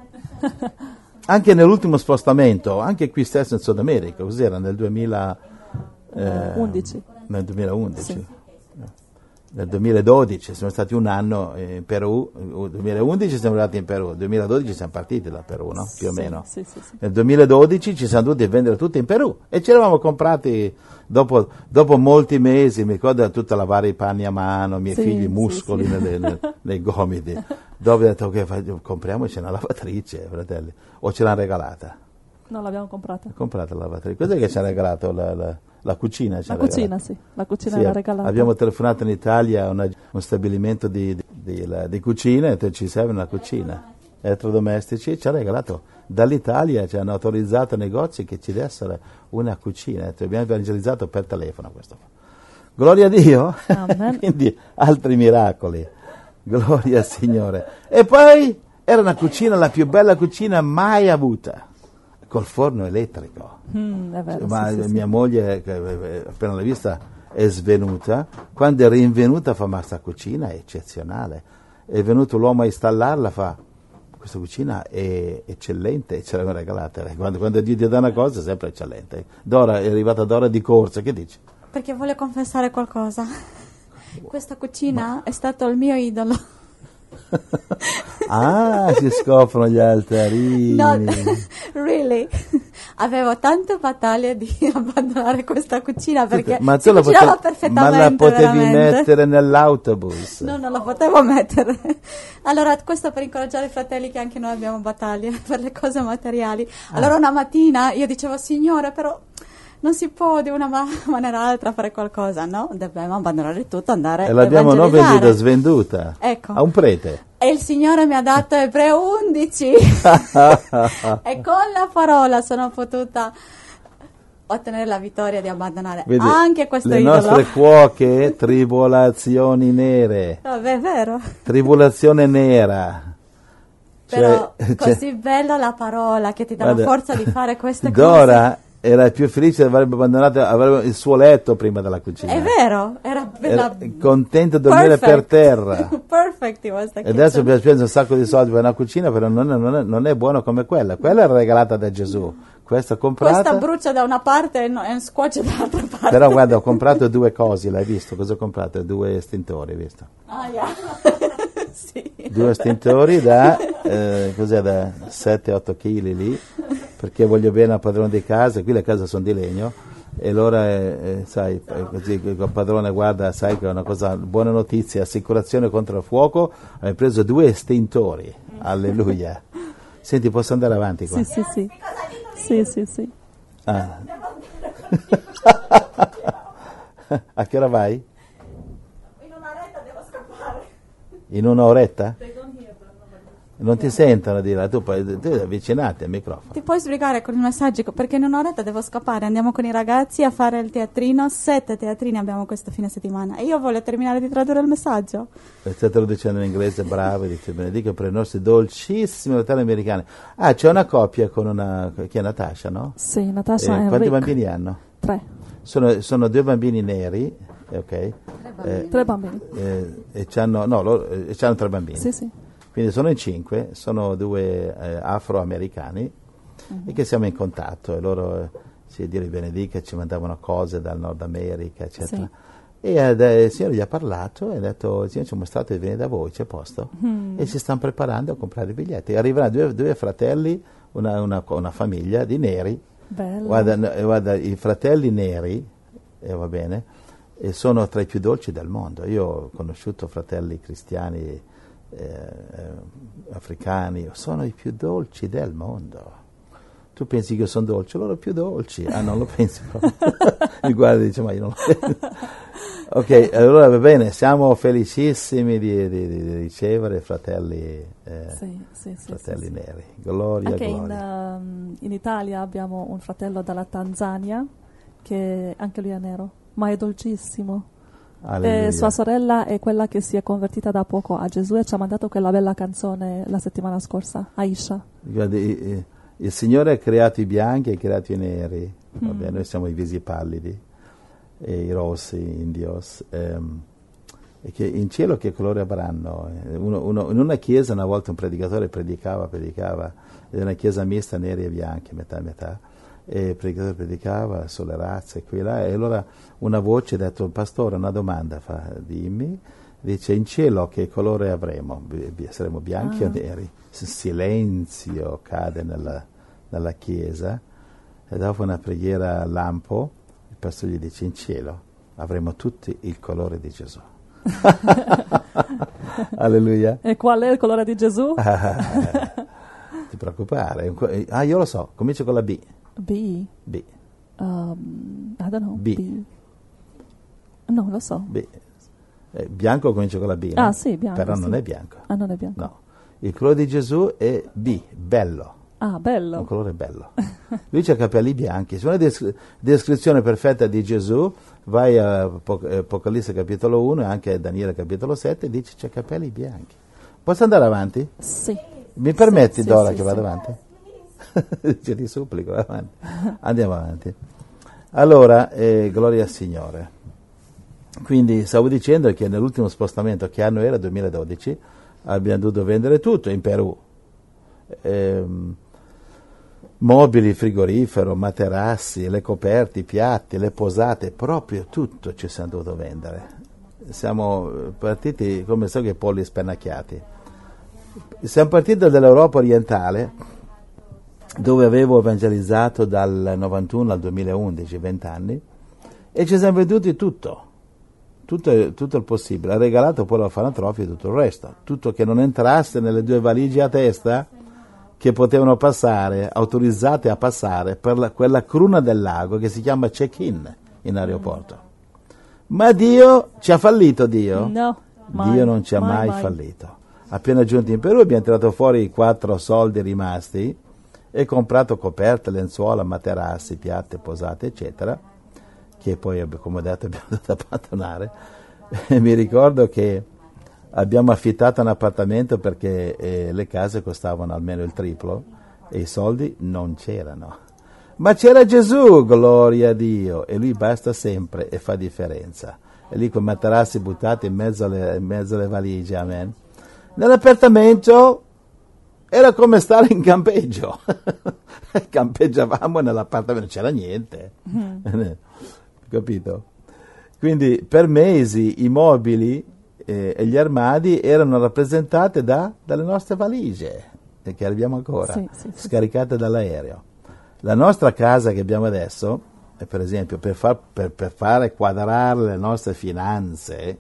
Anche nell'ultimo spostamento, anche qui stesso in Sud America, cos'era nel duemilaundici? Eh, Nel duemilaundici. Sì. Nel duemiladodici siamo stati un anno in Perù, nel duemilaundici siamo arrivati in Perù, nel duemiladodici siamo partiti da Perù, no? Più o Sì, meno. sì, sì, sì. Nel duemiladodici ci siamo dovuti vendere tutto in Perù e ci eravamo comprati dopo, dopo molti mesi, mi ricordo tutto lavare i panni a mano, i miei Sì, figli sì, muscoli sì. Nelle, nei, nei gomiti, dove ho detto ok, compriamoci una lavatrice, fratelli, o ce l'hanno regalata? Non l'abbiamo comprata. Comprata la lavatrice, cos'è che ci ha regalato la, la, la cucina? ci La ha cucina, regalato? sì. La cucina Sì, era regalata. abbiamo telefonato in Italia a una- un stabilimento di, di, di, la- di cucina e detto, ci serve una cucina, elettrodomestici, ci ha regalato dall'Italia, ci hanno autorizzato negozi che ci dessero una cucina, detto, abbiamo evangelizzato per telefono questo. Gloria a Dio. Amen. Quindi altri miracoli, gloria al Signore. E poi era una cucina, la più bella cucina mai avuta, col forno elettrico. Mm, è vero, Ma sì, sì, mia sì. moglie, che appena l'ha vista, è svenuta. Quando è rinvenuta fa, ma sta cucina è eccezionale. È venuto l'uomo a installarla, fa, questa cucina è eccellente, e ce l'abbiamo regalata. Quando, quando Dio ti dà una cosa è sempre eccellente. Dora, è arrivata Dora di corsa, che dici? Perché voglio confessare qualcosa. Questa cucina è stato il mio idolo. Ah, si scoprono gli altarini. No, really. Avevo tante battaglie di abbandonare questa cucina perché ma si tu la, cucinava potevi, perfettamente. ma la potevi veramente. mettere nell'autobus. No, non la potevo mettere. Allora, questo per incoraggiare i fratelli che anche noi abbiamo battaglie per le cose materiali. Allora una mattina io dicevo, Signore, però non si può di una ma- maniera o l'altra fare qualcosa, no? Dobbiamo abbandonare tutto, andare E l'abbiamo non evangelizzare. venduta, svenduta Ecco. a un prete. E il Signore mi ha dato Ebreo undici e con la parola sono potuta ottenere la vittoria di abbandonare Vedi, anche questo le idolo. nostre cuoche, tribolazioni nere, Vabbè, è vero. tribolazione nera. Però Cioè- così cioè- bella la parola che ti dà la guarda, forza di fare queste Dora era più felice, avrebbe abbandonato avrebbe il suo letto prima della cucina. cose. È vero, era Era bella. contento di dormire per Perfect. terra. Perfect it was the E adesso kitchen. abbiamo speso un sacco di soldi per una cucina, però non è, non è- non è buono come quella. Quella era regalata da Gesù, questa comprata. Questa brucia da una parte e no- e scuoce dall'altra parte. Però guarda, ho comprato due cose, l'hai visto? Cosa ho comprato? Due estintori, hai visto? Ah, yeah. Sì. Due estintori da, eh, cos'è, da sette otto chili lì, perché voglio bene al padrone di casa, qui le case sono di legno, e allora, eh, eh, sai, eh, così il padrone guarda, sai che è una cosa, buona notizia, assicurazione contro il fuoco, hai preso due estintori, alleluia. Senti, posso andare avanti qua? Sì, sì, sì. Sì, sì, sì. Ah. A che ora vai? In un'oretta devo scappare. In un'oretta? Non ti sentono dire, tu puoi tu avvicinati al microfono. Ti puoi sbrigare con il messaggio perché in un'oretta devo scappare, andiamo con i ragazzi a fare il teatrino, sette teatrini abbiamo questo fine settimana e io voglio terminare di tradurre il messaggio. Stai traducendo in inglese, bravo, dice benedica per i nostri dolcissimi fratelli americani. Ah, c'è una coppia con una, chi è Natasha, no? Sì, Natasha Eh, e quanti Rick. bambini hanno? Tre. Sono, sono due bambini neri, ok? Tre bambini. Eh, tre bambini. Eh, e c'hanno, no, loro, eh, c'hanno tre bambini. Sì, sì. Quindi sono in cinque, sono due eh, afroamericani uh-huh. e che siamo in contatto e loro, eh, sì, Dio li benedica, ci mandavano cose dal Nord America, eccetera. Sì. E eh, il Signore gli ha parlato e ha detto, il Signore ci ha mostrato di venire da voi, c'è posto? Mm. E si stanno preparando a comprare i biglietti. Arriveranno due, due fratelli, una, una, una famiglia di neri. Bello. Guarda, guarda, i fratelli neri, eh, va bene, e sono tra i più dolci del mondo. Io ho conosciuto fratelli cristiani eh, eh, africani, sono i più dolci del mondo. Tu pensi che io sono dolce, loro più dolci. Ah, non lo pensi proprio. Mi guarda e dice, ma io non lo penso. Ok, allora va bene, siamo felicissimi di, di, di ricevere fratelli, eh, sì, sì, sì, fratelli sì, neri. Gloria, anche gloria. In, um, in Italia abbiamo un fratello dalla Tanzania, che anche lui è nero, ma è dolcissimo. E sua sorella è quella che si è convertita da poco a Gesù e ci ha mandato quella bella canzone la settimana scorsa, Aisha. Guardi, il Signore ha creato i bianchi e ha creato i neri, mm. Vabbè, noi siamo i visi pallidi, e i rossi, indios, ehm, e che in cielo che colore avranno? Uno, uno, in una chiesa una volta un predicatore predicava, predicava, ed è una chiesa mista, neri e bianchi, metà e metà, e il predicatore predicava sulle razze, qui e là, e allora una voce ha detto, pastore, una domanda, fa, dimmi, dice, in cielo che colore avremo? Saremo bianchi ah. o neri? Silenzio cade nella, nella chiesa, e dopo una preghiera lampo, il pastore gli dice, in cielo avremo tutti il colore di Gesù. Alleluia. E qual è il colore di Gesù? Ti preoccupare. Ah, io lo so, comincia con la B. B? B. Um, I don't know. B. B. No, lo so. B. Eh, bianco comincia con la B, no? Ah, sì, bianco. Però sì. non è bianco. Ah, non è bianco. No. Il colore di Gesù è B, bello. Ah, bello. Un colore bello. Lui ha capelli bianchi. Se una des- descrizione perfetta di Gesù, vai a Apocalisse capitolo uno e anche a Daniele capitolo sette, dice c'ha capelli bianchi. Posso andare avanti? Sì. Mi permetti, sì, Dora, sì, che sì, vado sì. avanti? Ti supplico, avanti. Andiamo avanti. Allora, eh, gloria al Signore. Quindi stavo dicendo che nell'ultimo spostamento, che anno era? duemiladodici, abbiamo dovuto vendere tutto in Perù. Ehm, mobili, frigorifero, materassi, le coperte, i piatti, le posate, proprio tutto ci siamo dovuto vendere. Siamo partiti come so che polli spennacchiati. Siamo partiti dall'Europa orientale, dove avevo evangelizzato dal novantuno al duemilaundici, venti anni, e ci siamo venduti tutto, tutto, tutto il possibile. Ha regalato poi l'orfanotrofio e tutto il resto, tutto che non entrasse nelle due valigie a testa che potevano passare, autorizzate a passare per la, quella cruna del lago che si chiama check-in in aeroporto. Ma Dio ci ha fallito, Dio? No, mai, Dio non ci ha mai, mai, mai fallito. Appena giunti in Perù abbiamo tirato fuori i quattro soldi rimasti e comprato coperte, lenzuola, materassi, piatte, posate, eccetera, che poi, come ho detto, abbiamo dovuto abbandonare. E mi ricordo che abbiamo affittato un appartamento perché eh, le case costavano almeno il triplo e i soldi non c'erano. Ma c'era Gesù, gloria a Dio, e Lui basta sempre e fa differenza. E lì con materassi buttati in mezzo alle, in mezzo alle valigie, amen. Nell'appartamento era come stare in campeggio. Campeggiavamo nell'appartamento, non c'era niente. Mm. Capito? Quindi per mesi i mobili eh, e gli armadi erano rappresentati da, dalle nostre valigie, che abbiamo ancora, sì, sì, sì, scaricate dall'aereo. La nostra casa che abbiamo adesso, per esempio, per, far, per, per fare quadrare le nostre finanze,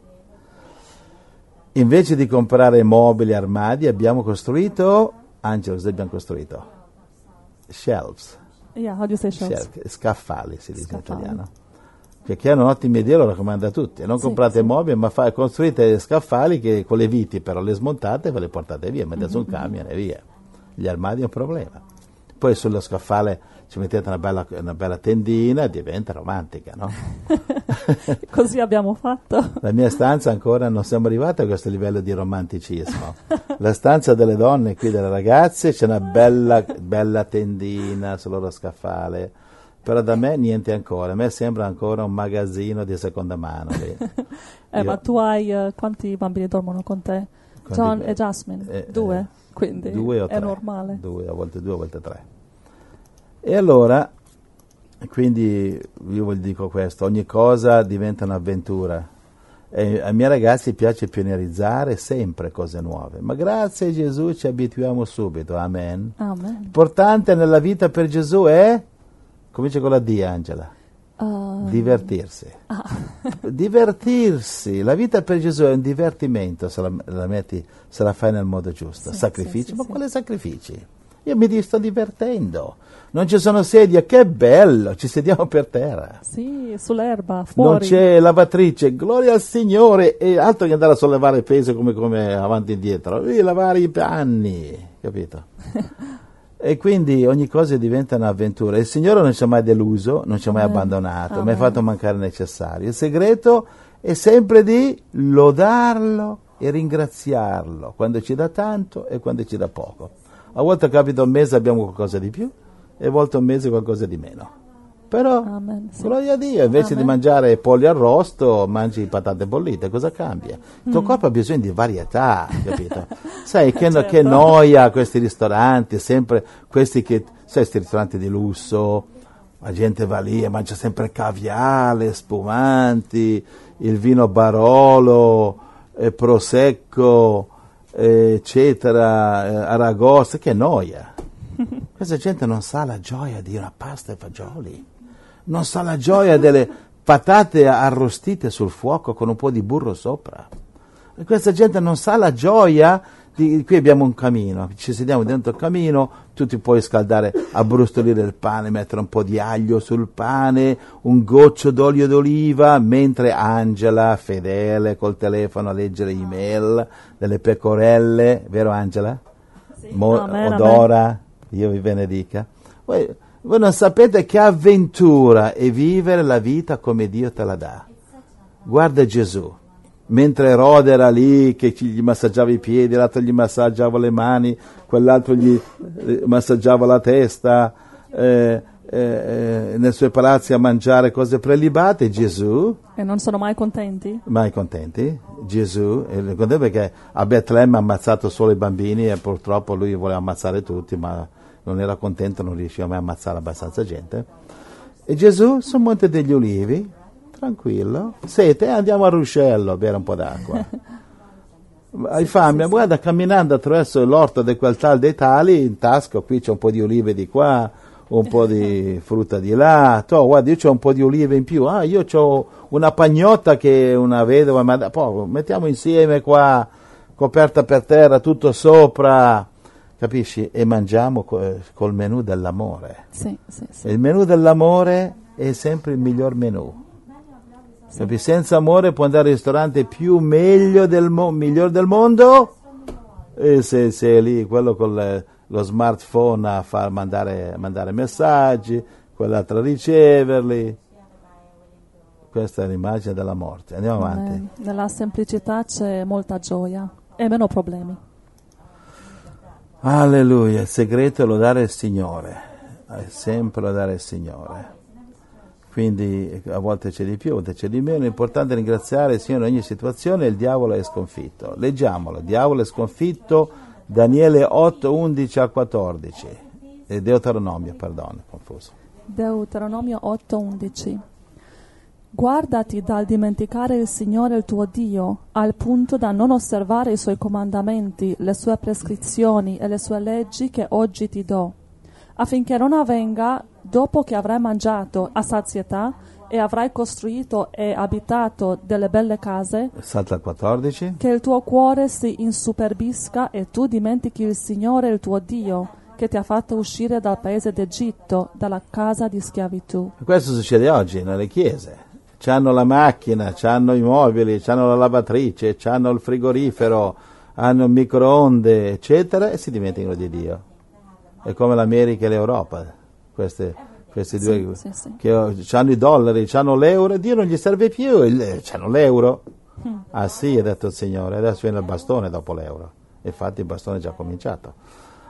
invece di comprare mobili, armadi, abbiamo costruito, Angelo, cosa abbiamo costruito? Shelves. Yeah, how do you say shelves? Shelf, scaffali si dice Scaffali. in italiano. Perché erano ottime idee, lo raccomando a tutti. Non sì, comprate sì. mobili, ma fa, costruite scaffali che con le viti però le smontate e ve le portate via, mettete su un camion e via. Gli armadi è un problema. Poi sullo scaffale ci mettete una bella, una bella tendina e diventa romantica, no? Così abbiamo fatto. La mia stanza ancora non siamo arrivati a questo livello di romanticismo. La stanza delle donne qui, delle ragazze, c'è una bella, bella tendina sul loro scaffale però da me niente ancora, a me sembra ancora un magazzino di seconda mano. lì. Eh, Io- ma tu hai eh, quanti bambini dormono con te? Quanti- John e Jasmine? eh, Due? eh, Quindi due o è tre. normale. Due, a volte due, a volte tre. E allora, quindi io vi dico questo, ogni cosa diventa un'avventura. E ai miei ragazzi piace pionierizzare sempre cose nuove, ma grazie a Gesù ci abituiamo subito, amen. Amen. L'importante nella vita per Gesù è, comincia con la D, Angela, Uh, divertirsi. ah. Divertirsi, la vita per Gesù è un divertimento se la, la metti, se la fai nel modo giusto. Sì, Sacrifici, sì, sì, ma sì. quali sacrifici? Io mi sto divertendo, non ci sono sedie, che bello, ci sediamo per terra. Sì, sull'erba, Non fuori. c'è lavatrice, gloria al Signore, e altro che andare a sollevare peso come, come avanti e indietro, devi lavare i panni, capito? E quindi ogni cosa diventa un'avventura. Il Signore non ci ha mai deluso, non ci ha mai Amen. abbandonato, mai Amen. fatto mancare il necessario. Il segreto è sempre di lodarlo e ringraziarlo, quando ci dà tanto e quando ci dà poco. A volte capita un mese abbiamo qualcosa di più, e a volte un mese qualcosa di meno. Però, Amen, sì. gloria a Dio, invece Amen. di mangiare polli arrosto, mangi patate bollite, cosa cambia? Il tuo corpo ha bisogno di varietà, capito? Sai, che, no- Certo. che noia questi ristoranti, sempre questi che, sai, questi ristoranti di lusso, la gente va lì e mangia sempre caviale, spumanti, il vino Barolo, eh, Prosecco, eh, eccetera, eh, Aragosta, che noia. Questa gente non sa la gioia di una pasta e fagioli, non sa la gioia delle patate arrostite sul fuoco con un po' di burro sopra. E questa gente non sa la gioia di... Qui abbiamo un camino, ci sediamo dentro il camino, tu ti puoi scaldare, abbrustolire il pane, mettere un po' di aglio sul pane, un goccio d'olio d'oliva, mentre Angela, fedele, col telefono a leggere email delle pecorelle, vero Angela? Mo- Amen, odora, Dio vi benedica. Voi, voi non sapete che avventura è vivere la vita come Dio te la dà. Guarda Gesù, mentre Erode era lì che ci- gli massaggiava i piedi, l'altro gli massaggiava le mani, quell'altro gli eh, massaggiava la testa, eh, eh, eh, nei suoi palazzi a mangiare cose prelibate, Gesù, E non sono mai contenti? mai contenti? Gesù, e contento perché a Betlemme ha ammazzato solo i bambini e purtroppo lui voleva ammazzare tutti, ma non era contento, non riusciva mai a ammazzare abbastanza gente. E Gesù sul Monte degli Ulivi, tranquillo, sete, andiamo a Ruscello a bere un po' d'acqua. Hai fame? sì, Guarda, camminando attraverso l'orto di quel tal dei tali, in tasca, qui c'è un po' di olive di qua, un po' di frutta di là. Tu, guarda, io c'ho un po' di olive in più. Ah, io c'ho una pagnotta che una vedova mi ha dato. Poi mettiamo insieme qua, coperta per terra, tutto sopra, capisci? E mangiamo co- col menù dell'amore. Sì, sì, sì. E il menù dell'amore è sempre il miglior menù. Capisci? Senza amore puoi andare al ristorante più meglio del mo- miglior del mondo, e se sei lì quello con le- lo smartphone a far mandare, mandare messaggi, quell'altro a riceverli. Questa è l'immagine della morte. Andiamo avanti. Amen. Nella semplicità c'è molta gioia e meno problemi. Alleluia, il segreto è lodare il Signore, è sempre lodare il Signore. Quindi a volte c'è di più, a volte c'è di meno, l'importante è ringraziare il Signore in ogni situazione e il diavolo è sconfitto. Leggiamolo, il diavolo è sconfitto, Daniele otto, undici a quattordici, e Deuteronomio, perdono, confuso. Deuteronomio otto undici. Guardati dal dimenticare il Signore il tuo Dio, al punto da non osservare i suoi comandamenti, le sue prescrizioni e le sue leggi che oggi ti do, affinché non avvenga, dopo che avrai mangiato a sazietà e avrai costruito e abitato delle belle case, Salta al quattordici. che il tuo cuore si insuperbisca e tu dimentichi il Signore il tuo Dio, che ti ha fatto uscire dal paese d'Egitto, dalla casa di schiavitù. Questo succede oggi nelle chiese. C'hanno la macchina, c'hanno i mobili, c'hanno la lavatrice, c'hanno il frigorifero, hanno il microonde, eccetera, e si dimenticano di Dio. È come l'America e l'Europa, queste, questi due sì, sì. che hanno i dollari, hanno l'euro, Dio non gli serve più, hanno l'euro. Mm. Ah sì, ha detto il Signore, adesso viene il bastone dopo l'euro. Infatti il bastone è già cominciato.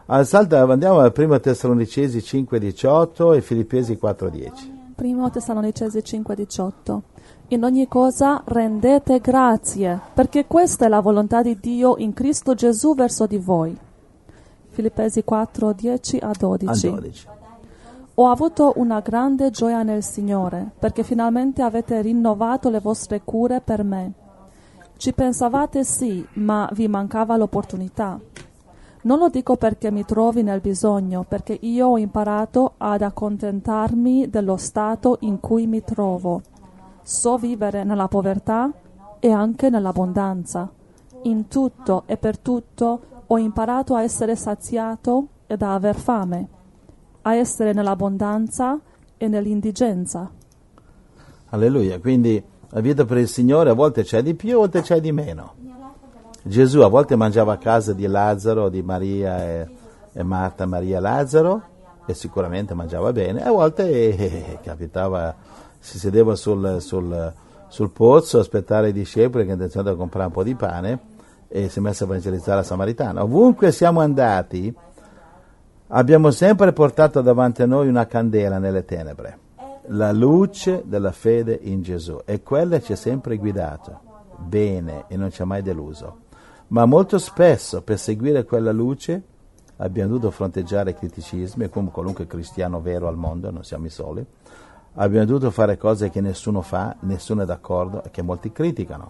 Al salto andiamo al primo Tessalonicesi cinque diciotto e Filippesi quattro dieci. Primo Tessalonicesi cinque diciotto. In ogni cosa rendete grazie, perché questa è la volontà di Dio in Cristo Gesù verso di voi. Filippesi quattro dieci a dodici. A dodici. Ho avuto una grande gioia nel Signore, perché finalmente avete rinnovato le vostre cure per me. Ci pensavate sì, ma vi mancava l'opportunità. Non lo dico perché mi trovi nel bisogno, perché io ho imparato ad accontentarmi dello stato in cui mi trovo. So vivere nella povertà e anche nell'abbondanza. In tutto e per tutto ho imparato a essere saziato ed a aver fame, a essere nell'abbondanza e nell'indigenza. Alleluia, quindi la vita per il Signore a volte c'è di più, a volte c'è di meno. Gesù a volte mangiava a casa di Lazzaro, di Maria e, e Marta, Maria e Lazzaro, e sicuramente mangiava bene, a volte eh, eh, capitava, si sedeva sul, sul, sul pozzo a aspettare i discepoli che intenzionavano di comprare un po' di pane e si è messo a evangelizzare la Samaritana. Ovunque siamo andati abbiamo sempre portato davanti a noi una candela nelle tenebre, la luce della fede in Gesù, e quella ci ha sempre guidato bene e non ci ha mai deluso. Ma molto spesso per seguire quella luce abbiamo dovuto fronteggiare criticismi, come qualunque cristiano vero al mondo, non siamo i soli. Abbiamo dovuto fare cose che nessuno fa, nessuno è d'accordo e che molti criticano.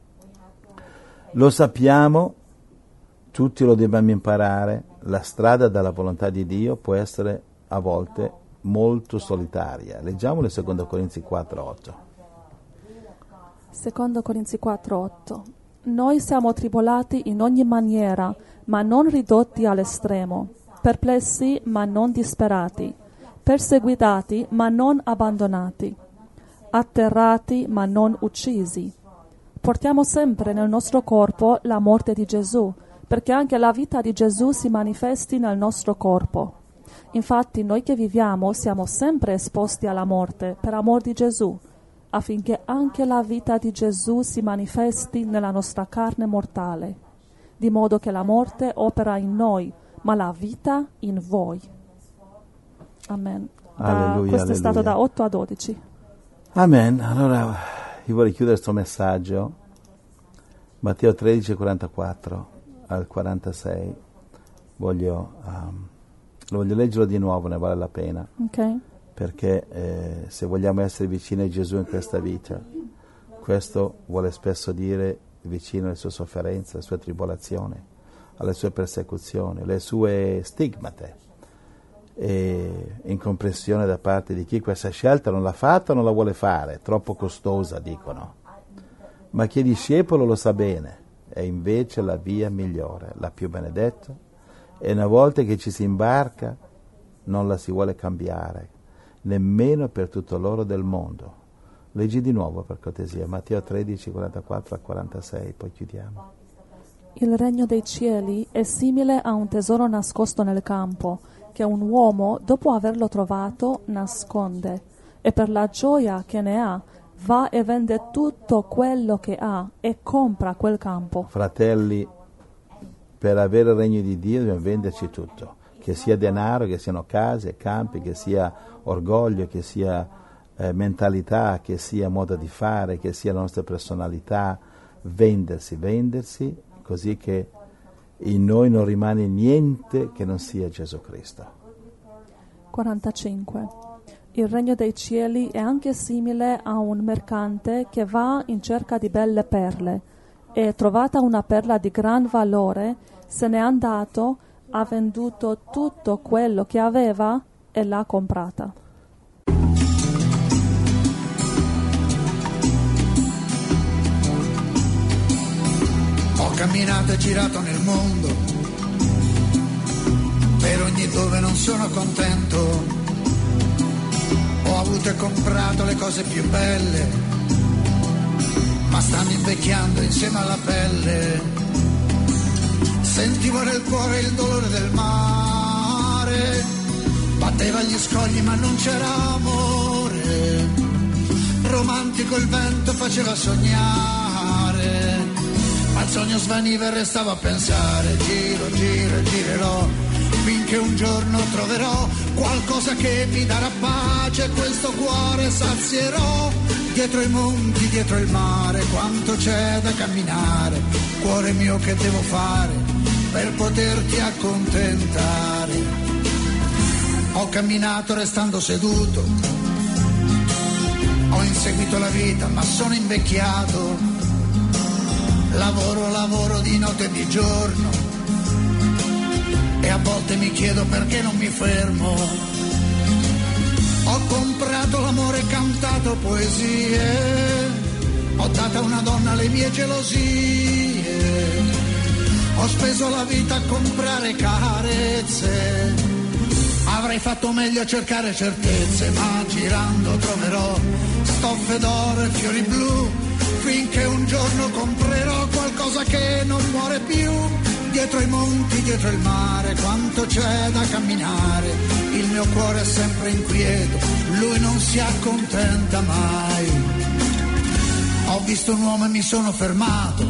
Lo sappiamo, tutti lo dobbiamo imparare, la strada dalla volontà di Dio può essere a volte molto solitaria. Leggiamolo in secondo Corinzi quattro otto. secondo Corinzi quattro otto. Noi siamo tribolati in ogni maniera, ma non ridotti all'estremo, perplessi ma non disperati, perseguitati ma non abbandonati, atterrati ma non uccisi. Portiamo sempre nel nostro corpo la morte di Gesù, perché anche la vita di Gesù si manifesti nel nostro corpo. Infatti noi che viviamo siamo sempre esposti alla morte per amor di Gesù, affinché anche la vita di Gesù si manifesti nella nostra carne mortale, di modo che la morte opera in noi, ma la vita in voi. Amen. Da, Alleluia, questo alleluia. è stato da otto a dodici. Amen. Allora io vorrei chiudere questo messaggio, Matteo tredici quarantaquattro al quarantasei. Voglio, um, lo voglio leggerlo di nuovo, ne vale la pena. Ok. Perché eh, se vogliamo essere vicini a Gesù in questa vita, questo vuole spesso dire vicino alle sue sofferenze, alle sue tribolazioni, alle sue persecuzioni, alle sue stigmate, e incomprensione da parte di chi questa scelta non l'ha fatta, non la vuole fare, troppo costosa, dicono. Ma chi è discepolo lo sa bene, è invece la via migliore, la più benedetta, e una volta che ci si imbarca non la si vuole cambiare, nemmeno per tutto l'oro del mondo. Leggi di nuovo per cortesia, Matteo tredici quarantaquattro a quarantasei, poi chiudiamo. Il regno dei cieli è simile a un tesoro nascosto nel campo, che un uomo, dopo averlo trovato, nasconde, e per la gioia che ne ha, va e vende tutto quello che ha e compra quel campo. Fratelli, per avere il regno di Dio dobbiamo venderci tutto, che sia denaro, che siano case, campi, che sia orgoglio, che sia eh, mentalità, che sia modo di fare, che sia la nostra personalità, vendersi, vendersi, così che in noi non rimane niente che non sia Gesù Cristo. quarantacinque. Il regno dei cieli è anche simile a un mercante che va in cerca di belle perle, e trovata una perla di gran valore, se n'è andato, ha venduto tutto quello che aveva e l'ha comprata. Ho camminato e girato nel mondo, per ogni dove non sono contento. Ho avuto e comprato le cose più belle, ma stanno invecchiando insieme alla pelle. Sentivo nel cuore il dolore del mare, batteva gli scogli ma non c'era amore. Romantico il vento faceva sognare, ma il sogno svaniva e restavo a pensare. Giro, giro e girerò finché un giorno troverò qualcosa che mi darà pace, questo cuore sazierò. Dietro i monti, dietro il mare, quanto c'è da camminare, cuore mio, che devo fare per poterti accontentare? Ho camminato restando seduto, ho inseguito la vita ma sono invecchiato, lavoro, lavoro di notte e di giorno e a volte mi chiedo perché non mi fermo. Ho comprato l'amore, cantato poesie, ho dato a una donna le mie gelosie, ho speso la vita a comprare carezze, avrei fatto meglio a cercare certezze, ma girando troverò stoffe d'oro e fiori blu, finché un giorno comprerò qualcosa che non muore più. Dietro i monti, dietro il mare, quanto c'è da camminare, il mio cuore è sempre inquieto, lui non si accontenta mai. Ho visto un uomo e mi sono fermato,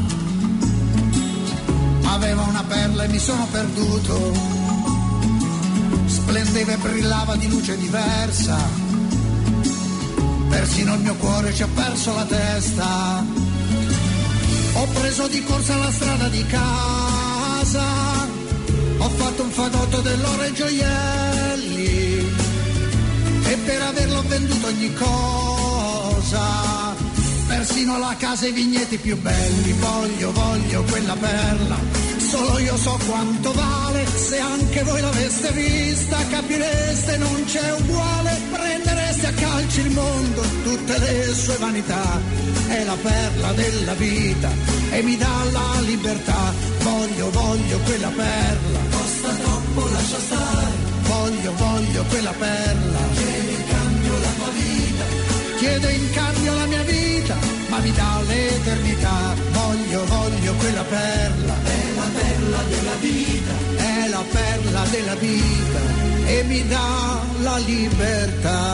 aveva una perla e mi sono perduto, splendeva e brillava di luce diversa, persino il mio cuore ci ha perso la testa. Ho preso di corsa la strada di casa, ho fatto un fagotto dell'oro e gioielli e per averlo ho venduto ogni cosa, persino la casa e i vigneti più belli. Voglio, voglio quella perla, solo io so quanto vale, se anche voi l'aveste vista capireste non c'è uguale, prendereste a calci il mondo, tutte le sue vanità, è la perla della vita e mi dà la libertà. Voglio, voglio quella perla, costa troppo, lascia stare. Voglio, voglio quella perla, chiede in cambio la tua vita, chiede in cambio la mia vita, ma mi dà l'eternità. Voglio, voglio quella perla, è la perla della vita, è la perla della vita e mi dà la libertà.